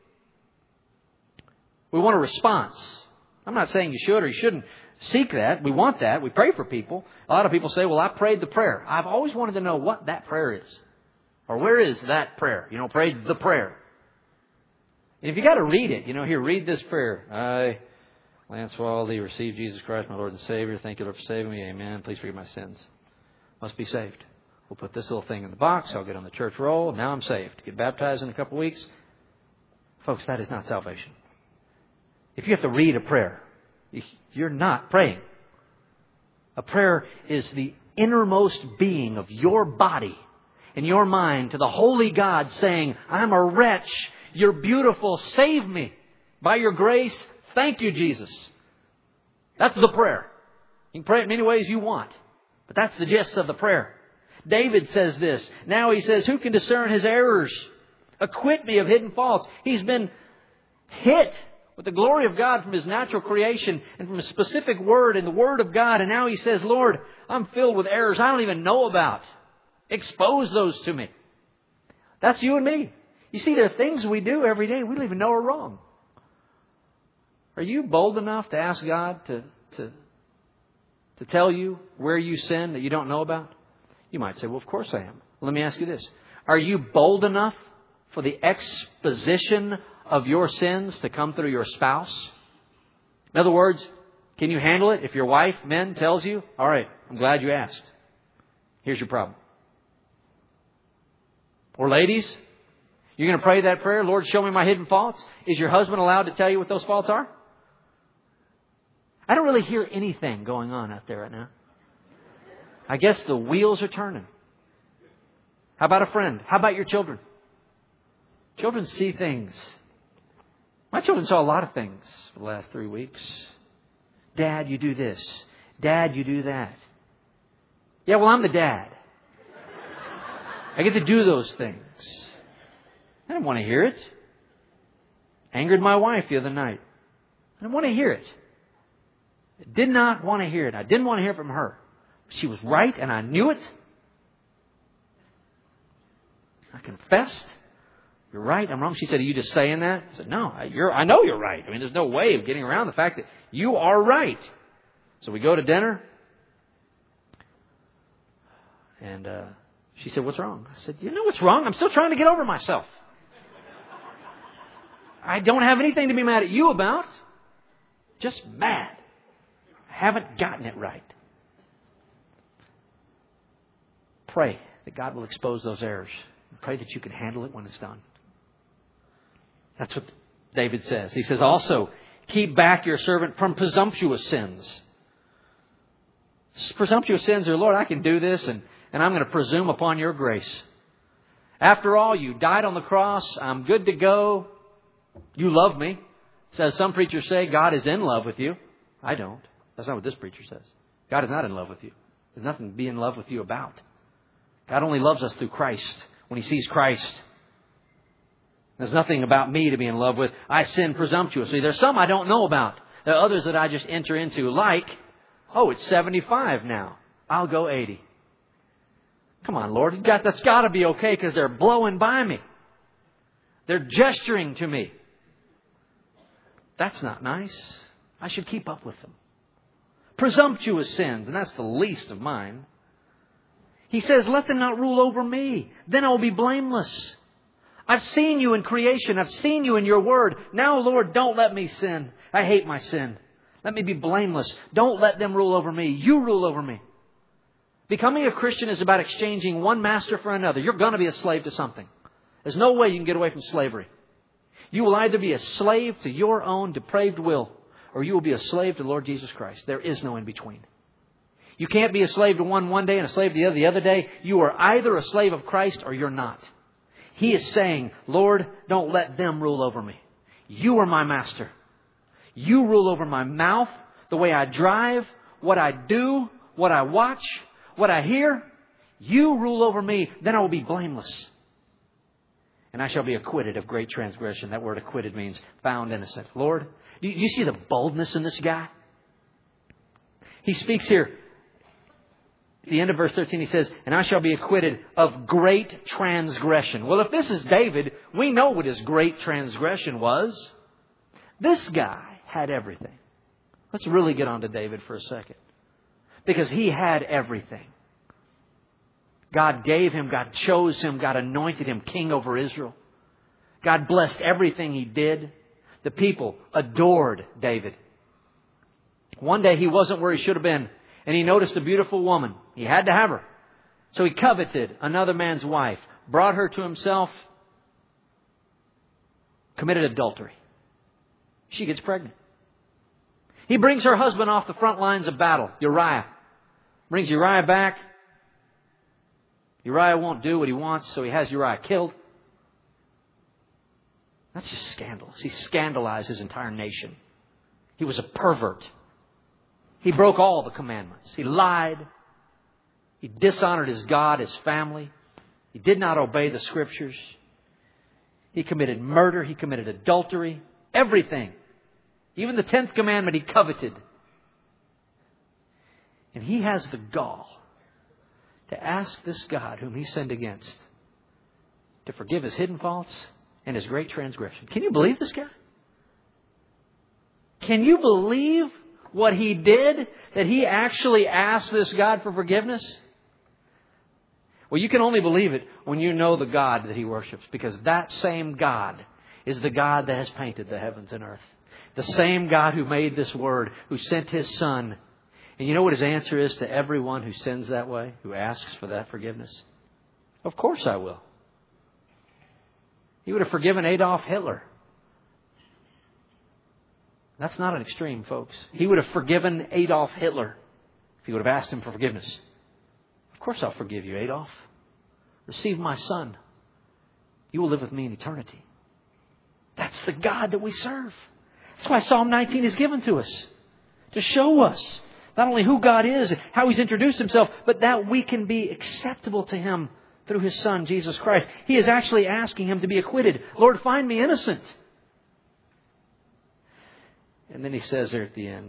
We want a response. I'm not saying you should or you shouldn't seek that. We want that. We pray for people. A lot of people say, well, I prayed the prayer. I've always wanted to know what that prayer is. Or where is that prayer? You know, prayed the prayer. And if you got to read it, you know, here, read this prayer. I, Lance Waldy, receive Jesus Christ, my Lord and Savior. Thank you, Lord, for saving me. Amen. Please forgive my sins. Must be saved. We'll put this little thing in the box. I'll get on the church roll. Now I'm saved. Get baptized in a couple of weeks. Folks, that is not salvation. If you have to read a prayer, you're not praying. A prayer is the innermost being of your body and your mind to the holy God saying, I'm a wretch. You're beautiful. Save me. By your grace, thank you, Jesus. That's the prayer. You can pray it many ways you want, but that's the gist of the prayer. David says this. Now he says, who can discern his errors? Acquit me of hidden faults. He's been hit with the glory of God from His natural creation and from a specific word in the Word of God. And now he says, Lord, I'm filled with errors I don't even know about. Expose those to me. That's you and me. You see, there are things we do every day we don't even know are wrong. Are you bold enough to ask God to, to, to tell you where you sin that you don't know about? You might say, well, of course I am. Let me ask you this. Are you bold enough for the exposition of your sins to come through your spouse? In other words, can you handle it if your wife, men, tells you, all right, I'm glad you asked. Here's your problem. Or ladies, you're going to pray that prayer, Lord, show me my hidden faults. Is your husband allowed to tell you what those faults are? I don't really hear anything going on out there right now. I guess the wheels are turning. How about a friend? How about your children? Children see things. My children saw a lot of things for the last three weeks. Dad, you do this. Dad, you do that. Yeah, well, I'm the dad. I get to do those things. I didn't want to hear it. Angered my wife the other night. I didn't want to hear it. I did not want to hear it. I didn't want to hear it from her. She was right and I knew it. I confessed. You're right, I'm wrong. She said, are you just saying that? I said, no, I, you're, I know you're right. I mean, there's no way of getting around the fact that you are right. So we go to dinner. And uh, she said, what's wrong? I said, you know what's wrong? I'm still trying to get over myself. I don't have anything to be mad at you about. Just mad. I haven't gotten it right. Pray that God will expose those errors. Pray that you can handle it when it's done. That's what David says. He says also, keep back your servant from presumptuous sins. Presumptuous sins are, Lord, I can do this and, and I'm going to presume upon your grace. After all, you died on the cross. I'm good to go. You love me. Says some preachers say God is in love with you. I don't. That's not what this preacher says. God is not in love with you. There's nothing to be in love with you about. God only loves us through Christ. When He sees Christ, there's nothing about me to be in love with. I sin presumptuously. There's some I don't know about. There are others that I just enter into, like, oh, it's seventy-five now. I'll go eighty. Come on, Lord. Got, that's got to be okay because they're blowing by me. They're gesturing to me. That's not nice. I should keep up with them. Presumptuous sins, and that's the least of mine. He says, let them not rule over me. Then I will be blameless. I've seen you in creation. I've seen you in your word. Now, Lord, don't let me sin. I hate my sin. Let me be blameless. Don't let them rule over me. You rule over me. Becoming a Christian is about exchanging one master for another. You're going to be a slave to something. There's no way you can get away from slavery. You will either be a slave to your own depraved will, or you will be a slave to the Lord Jesus Christ. There is no in between. You can't be a slave to one one day and a slave to the other the other day. You are either a slave of Christ or you're not. He is saying, Lord, don't let them rule over me. You are my master. You rule over my mouth, the way I drive, what I do, what I watch, what I hear. You rule over me, then I will be blameless. And I shall be acquitted of great transgression. That word acquitted means found innocent. Lord, do you see the boldness in this guy? He speaks here. At the end of verse thirteen, he says, and I shall be acquitted of great transgression. Well, if this is David, we know what his great transgression was. This guy had everything. Let's really get on to David for a second. Because he had everything. God gave him, God chose him, God anointed him king over Israel. God blessed everything he did. The people adored David. One day he wasn't where he should have been. And he noticed a beautiful woman. He had to have her. So he coveted another man's wife, brought her to himself, committed adultery. She gets pregnant. He brings her husband off the front lines of battle, Uriah. Brings Uriah back. Uriah won't do what he wants, so he has Uriah killed. That's just scandalous. He scandalized his entire nation. He was a pervert. He broke all the commandments. He lied. He dishonored his God, his family. He did not obey the Scriptures. He committed murder. He committed adultery. Everything. Even the tenth commandment he coveted. And he has the gall to ask this God whom he sinned against to forgive his hidden faults and his great transgression. Can you believe this guy? Can you believe what he did, that he actually asked this God for forgiveness? Well, you can only believe it when you know the God that he worships, because that same God is the God that has painted the heavens and earth. The same God who made this Word, who sent His Son. And you know what His answer is to everyone who sins that way, who asks for that forgiveness? Of course I will. He would have forgiven Adolf Hitler. That's not an extreme, folks. He would have forgiven Adolf Hitler if he would have asked him for forgiveness. Of course I'll forgive you, Adolf. Receive my son. You will live with me in eternity. That's the God that we serve. That's why Psalm nineteen is given to us. To show us not only who God is, how He's introduced Himself, but that we can be acceptable to Him through His Son, Jesus Christ. He is actually asking Him to be acquitted. Lord, find me innocent. And then He says there at the end,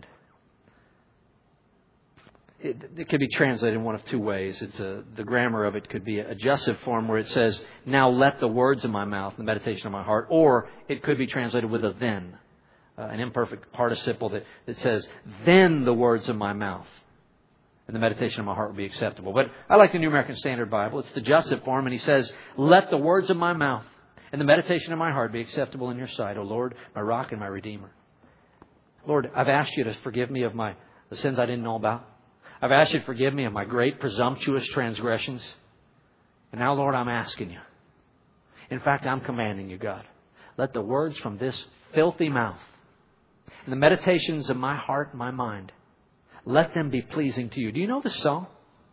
it, it could be translated in one of two ways. It's a, the grammar of it could be a adjussive form where it says, now let the words of my mouth and the meditation of my heart. Or it could be translated with a then. Uh, an imperfect participle that, that says, then the words of my mouth and the meditation of my heart will be acceptable. But I like the New American Standard Bible. It's the adjussive form, and he says, let the words of my mouth and the meditation of my heart be acceptable in your sight, O Lord, my rock and my redeemer. Lord, I've asked you to forgive me of my the sins I didn't know about. I've asked you to forgive me of my great presumptuous transgressions. And now, Lord, I'm asking you. In fact, I'm commanding you, God. Let the words from this filthy mouth and the meditations of my heart and my mind, let them be pleasing to you. Do you know this song?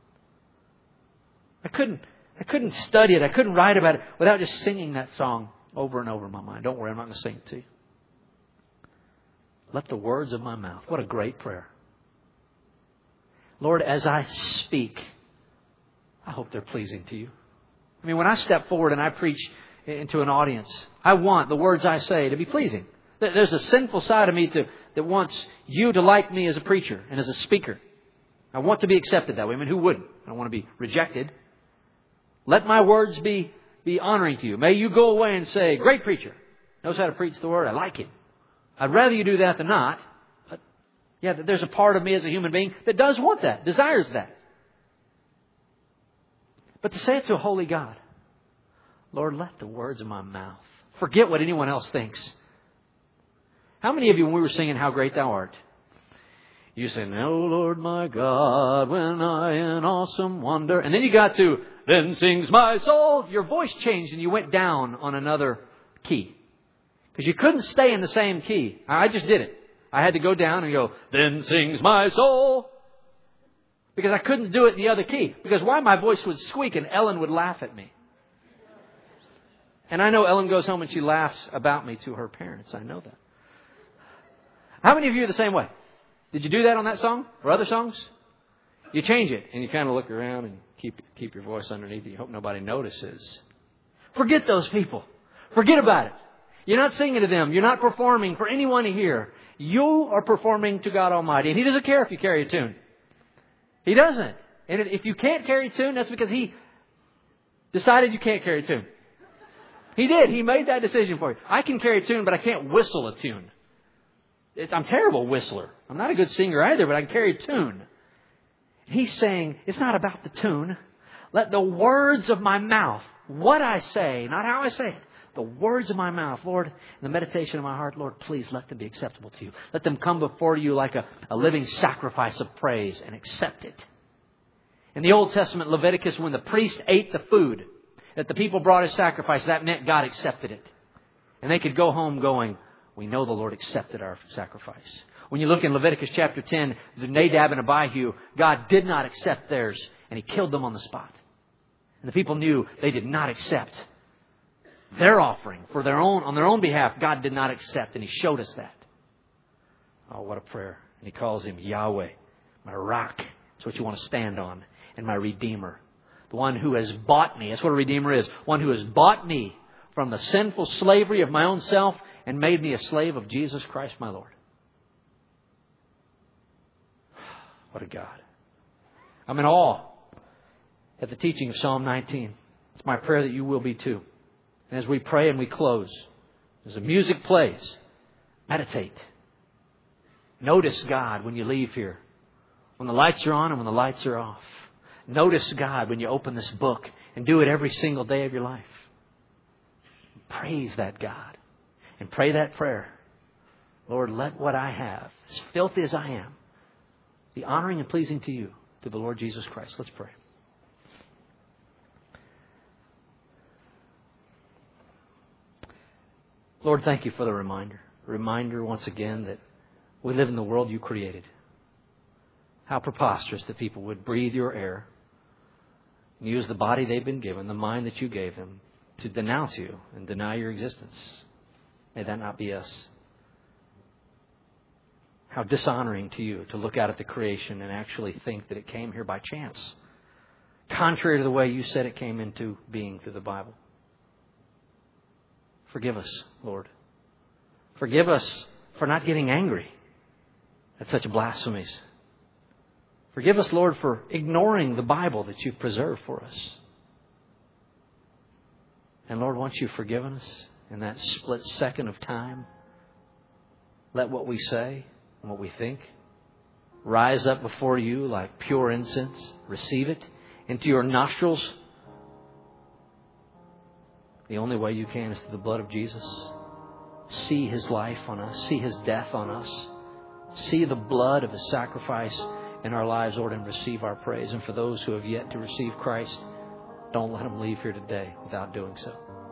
I couldn't, I couldn't study it. I couldn't write about it without just singing that song over and over in my mind. Don't worry, I'm not going to sing it to you. Let the words of my mouth. What a great prayer. Lord, as I speak, I hope they're pleasing to you. I mean, when I step forward and I preach into an audience, I want the words I say to be pleasing. There's a sinful side of me to, that wants you to like me as a preacher and as a speaker. I want to be accepted that way. I mean, who wouldn't? I don't want to be rejected. Let my words be, be honoring to you. May you go away and say, great preacher. Knows how to preach the word. I like it. I'd rather you do that than not. But yeah, there's a part of me as a human being that does want that, desires that. But to say it to a holy God, Lord, let the words of my mouth, forget what anyone else thinks. How many of you, when we were singing How Great Thou Art, you said, "O Lord my God, when I in awesome wonder," and then you got to, "Then sings my soul," your voice changed and you went down on another key. Because you couldn't stay in the same key. I just did it. I had to go down and go, "Then sings my soul." Because I couldn't do it in the other key. Because why? My voice would squeak and Ellen would laugh at me. And I know Ellen goes home and she laughs about me to her parents. I know that. How many of you are the same way? Did you do that on that song or other songs? You change it and you kind of look around and keep keep your voice underneath it. You hope nobody notices. Forget those people. Forget about it. You're not singing to them. You're not performing for anyone to hear. You are performing to God Almighty. And He doesn't care if you carry a tune. He doesn't. And if you can't carry a tune, that's because He decided you can't carry a tune. He did. He made that decision for you. I can carry a tune, but I can't whistle a tune. It's, I'm a terrible whistler. I'm not a good singer either, but I can carry a tune. He's saying, it's not about the tune. Let the words of my mouth, what I say, not how I say it, the words of my mouth, Lord, and the meditation of my heart, Lord, please let them be acceptable to you. Let them come before you like a, a living sacrifice of praise and accept it. In the Old Testament, Leviticus, when the priest ate the food that the people brought as sacrifice, that meant God accepted it. And they could go home going, we know the Lord accepted our sacrifice. When you look in Leviticus chapter ten, the Nadab and Abihu, God did not accept theirs, and He killed them on the spot. And the people knew they did not accept their offering for their own, on their own behalf. God did not accept, and He showed us that. Oh, what a prayer. And He calls Him Yahweh, my rock. That's what you want to stand on. And my Redeemer. The one who has bought me. That's what a Redeemer is. One who has bought me from the sinful slavery of my own self and made me a slave of Jesus Christ, my Lord. What a God. I'm in awe at the teaching of Psalm nineteen. It's my prayer that you will be too. And as we pray and we close, as the music plays, meditate. Notice God when you leave here. When the lights are on and when the lights are off. Notice God when you open this book and do it every single day of your life. Praise that God. And pray that prayer. Lord, let what I have, as filthy as I am, be honoring and pleasing to you, through the Lord Jesus Christ. Let's pray. Lord, thank you for the reminder. Reminder once again that we live in the world you created. How preposterous that people would breathe your air, use the body they've been given, the mind that you gave them, to denounce you and deny your existence. May that not be us. How dishonoring to you to look out at the creation and actually think that it came here by chance, contrary to the way you said it came into being through the Bible. Forgive us, Lord. Forgive us for not getting angry at such blasphemies. Forgive us, Lord, for ignoring the Bible that you've preserved for us. And Lord, once you've forgiven us in that split second of time, let what we say and what we think rise up before you like pure incense. Receive it into your nostrils. The only way you can is through the blood of Jesus. See His life on us. See His death on us. See the blood of His sacrifice in our lives, Lord, and receive our praise. And for those who have yet to receive Christ, don't let them leave here today without doing so.